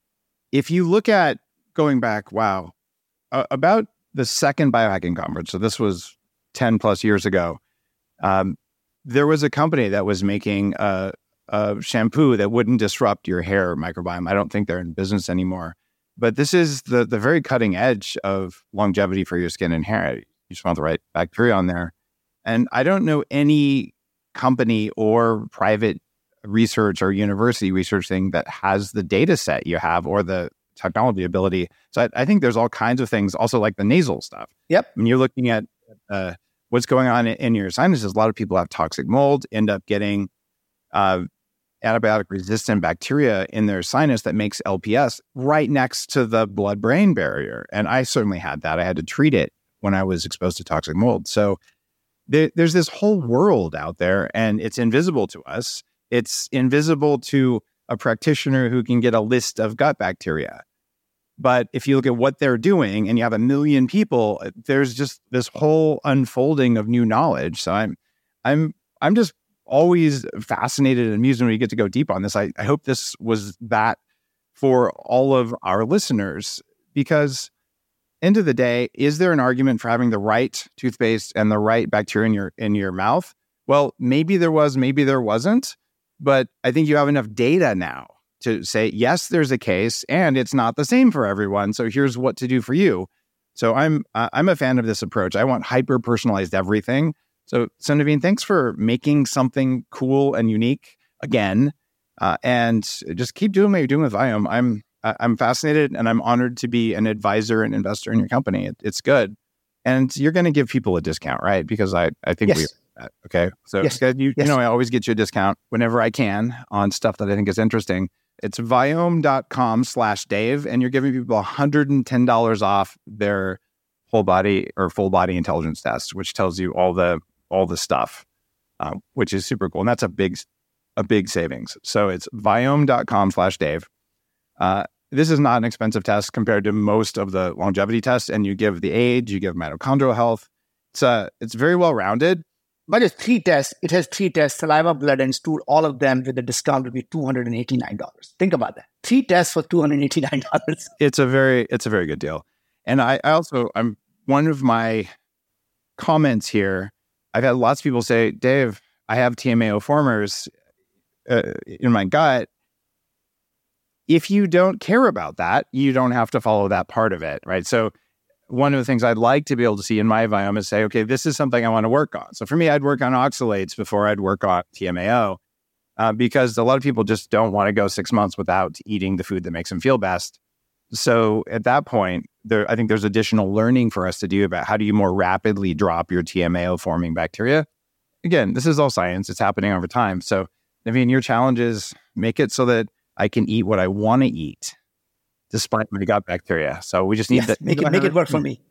if you look at going back, wow, uh, about the second biohacking conference, so this was ten plus years ago, um, there was a company that was making a, a shampoo that wouldn't disrupt your hair microbiome. I don't think they're in business anymore, but this is the, the very cutting edge of longevity for your skin and hair. You just want the right bacteria on there. And I don't know any company or private research or university research thing that has the data set you have or the technology ability. So I, I think there's all kinds of things, also like the nasal stuff. Yep. When you're looking at uh, what's going on in, in your sinuses, a lot of people have toxic mold, end up getting uh, antibiotic resistant bacteria in their sinus that makes L P S right next to the blood-brain barrier. And I certainly had that. I had to treat it when I was exposed to toxic mold. So there, there's this whole world out there, and it's invisible to us. It's invisible to a practitioner who can get a list of gut bacteria. But if you look at what they're doing and you have a million people, there's just this whole unfolding of new knowledge. So I'm, I'm, I'm just always fascinated and amused when we get to go deep on this. I, I hope this was that for all of our listeners, because end of the day, is there an argument for having the right toothpaste and the right bacteria in your, in your mouth? Well, maybe there was, maybe there wasn't, but I think you have enough data now to say, yes, there's a case and it's not the same for everyone. So here's what to do for you. So I'm, uh, I'm a fan of this approach. I want hyper personalized everything. So, so Naveen, thanks for making something cool and unique again. Uh, and just keep doing what you're doing with Viome. I'm, I'm fascinated and I'm honored to be an advisor and investor in your company. It, it's good. And you're going to give people a discount, right? Because I, I think yes. we, okay. So yes. you, yes. you know, I always get you a discount whenever I can on stuff that I think is interesting. It's viome.com slash Dave, and you're giving people one hundred ten dollars off their whole body or full body intelligence test, which tells you all the all the stuff, uh, which is super cool. And that's a big, a big savings. So it's viome.com slash Dave. Uh, this is not an expensive test compared to most of the longevity tests. And you give the age, you give mitochondrial health. It's uh, it's very well rounded. But it's three tests. It has three tests, saliva, blood, and stool. All of them with the discount would be two hundred eighty-nine dollars. Think about that. Three tests for two hundred eighty-nine dollars. It's a very, it's a very good deal. And I, I also, I'm one of my comments here. I've had lots of people say, Dave, I have T M A O formers uh, in my gut. If you don't care about that, you don't have to follow that part of it, right? So one of the things I'd like to be able to see in my Viome is say, okay, this is something I want to work on. So for me, I'd work on oxalates before I'd work on T M A O, uh, because a lot of people just don't want to go six months without eating the food that makes them feel best. So at that point, there, I think there's additional learning for us to do about how do you more rapidly drop your T M A O forming bacteria. Again, this is all science. It's happening over time. So Naveen, your challenge is make it so that I can eat what I want to eat despite my gut bacteria. So we just need yes, to make it, make it work for me.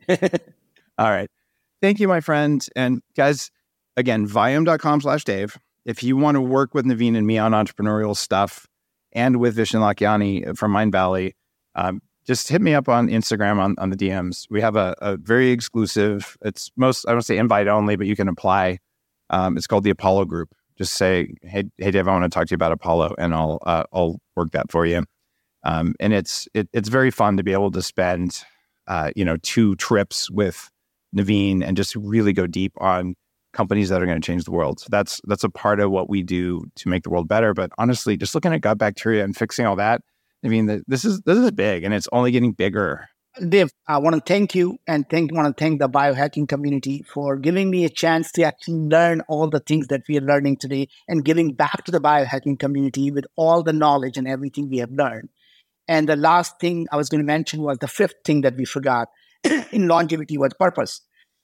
All right. Thank you, my friend. And guys, again, viome.com slash Dave. If you want to work with Naveen and me on entrepreneurial stuff and with Vishen Lakhiani from Mindvalley, um, just hit me up on Instagram on, on the D Ms. We have a, a very exclusive, it's most, I don't say invite only, but you can apply. Um, it's called the Apollo Group. Just say, hey, hey, Dave, I want to talk to you about Apollo, and I'll uh, I'll work that for you. Um, and it's it, it's very fun to be able to spend, uh, you know, two trips with Naveen and just really go deep on companies that are going to change the world. So that's that's a part of what we do to make the world better. But honestly, just looking at gut bacteria and fixing all that, I mean, the, this is this is big, and it's only getting bigger. Dave, I want to thank you and thank want to thank the biohacking community for giving me a chance to actually learn all the things that we are learning today and giving back to the biohacking community with all the knowledge and everything we have learned. And the last thing I was going to mention was the fifth thing that we forgot in longevity was purpose.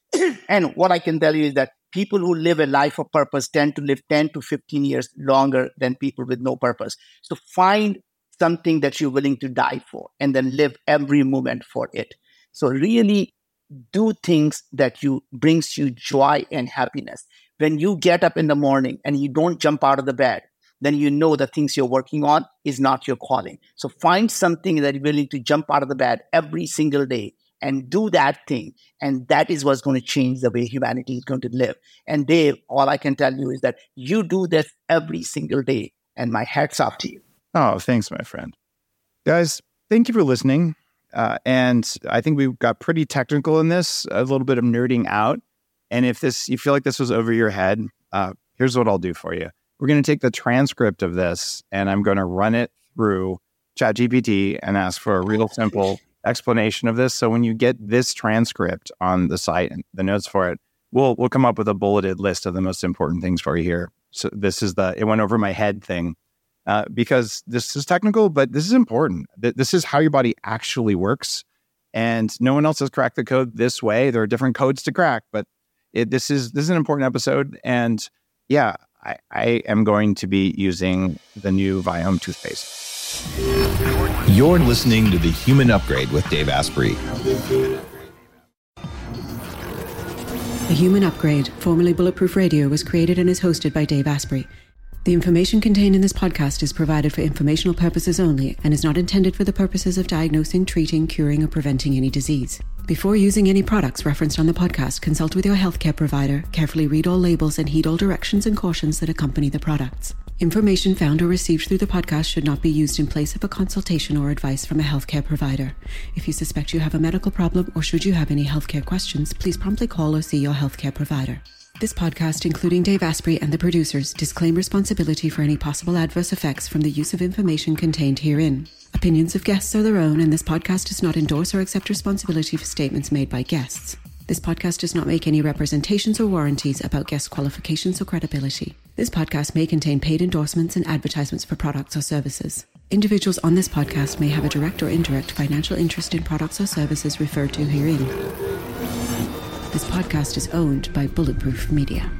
And what I can tell you is that people who live a life of purpose tend to live ten to fifteen years longer than people with no purpose. So find something that you're willing to die for and then live every moment for it. So really do things that you brings you joy and happiness. When you get up in the morning and you don't jump out of the bed, then you know the things you're working on is not your calling. So find something that you're willing to jump out of the bed every single day and do that thing. And that is what's going to change the way humanity is going to live. And Dave, all I can tell you is that you do this every single day. And my hat's off to you. Oh, thanks, my friend. Guys, thank you for listening. Uh, and I think we got pretty technical in this, a little bit of nerding out. And if this, you feel like this was over your head, uh, here's what I'll do for you. We're going to take the transcript of this and I'm going to run it through ChatGPT and ask for a real simple explanation of this. So when you get this transcript on the site and the notes for it, we'll we'll come up with a bulleted list of the most important things for you here. So this is the, it went over my head thing. Uh, because this is technical, but this is important. Th- this is how your body actually works. And no one else has cracked the code this way. There are different codes to crack, but it, this is this is an important episode. And yeah, I, I am going to be using the new Viome toothpaste. You're listening to The Human Upgrade with Dave Asprey. The Human Upgrade, formerly Bulletproof Radio, was created and is hosted by Dave Asprey. The information contained in this podcast is provided for informational purposes only and is not intended for the purposes of diagnosing, treating, curing, or preventing any disease. Before using any products referenced on the podcast, consult with your healthcare provider, carefully read all labels, and heed all directions and cautions that accompany the products. Information found or received through the podcast should not be used in place of a consultation or advice from a healthcare provider. If you suspect you have a medical problem or should you have any healthcare questions, please promptly call or see your healthcare provider. This podcast, including Dave Asprey and the producers, disclaim responsibility for any possible adverse effects from the use of information contained herein. Opinions of guests are their own, and this podcast does not endorse or accept responsibility for statements made by guests. This podcast does not make any representations or warranties about guest qualifications or credibility. This podcast may contain paid endorsements and advertisements for products or services. Individuals on this podcast may have a direct or indirect financial interest in products or services referred to herein. This podcast is owned by Bulletproof Media.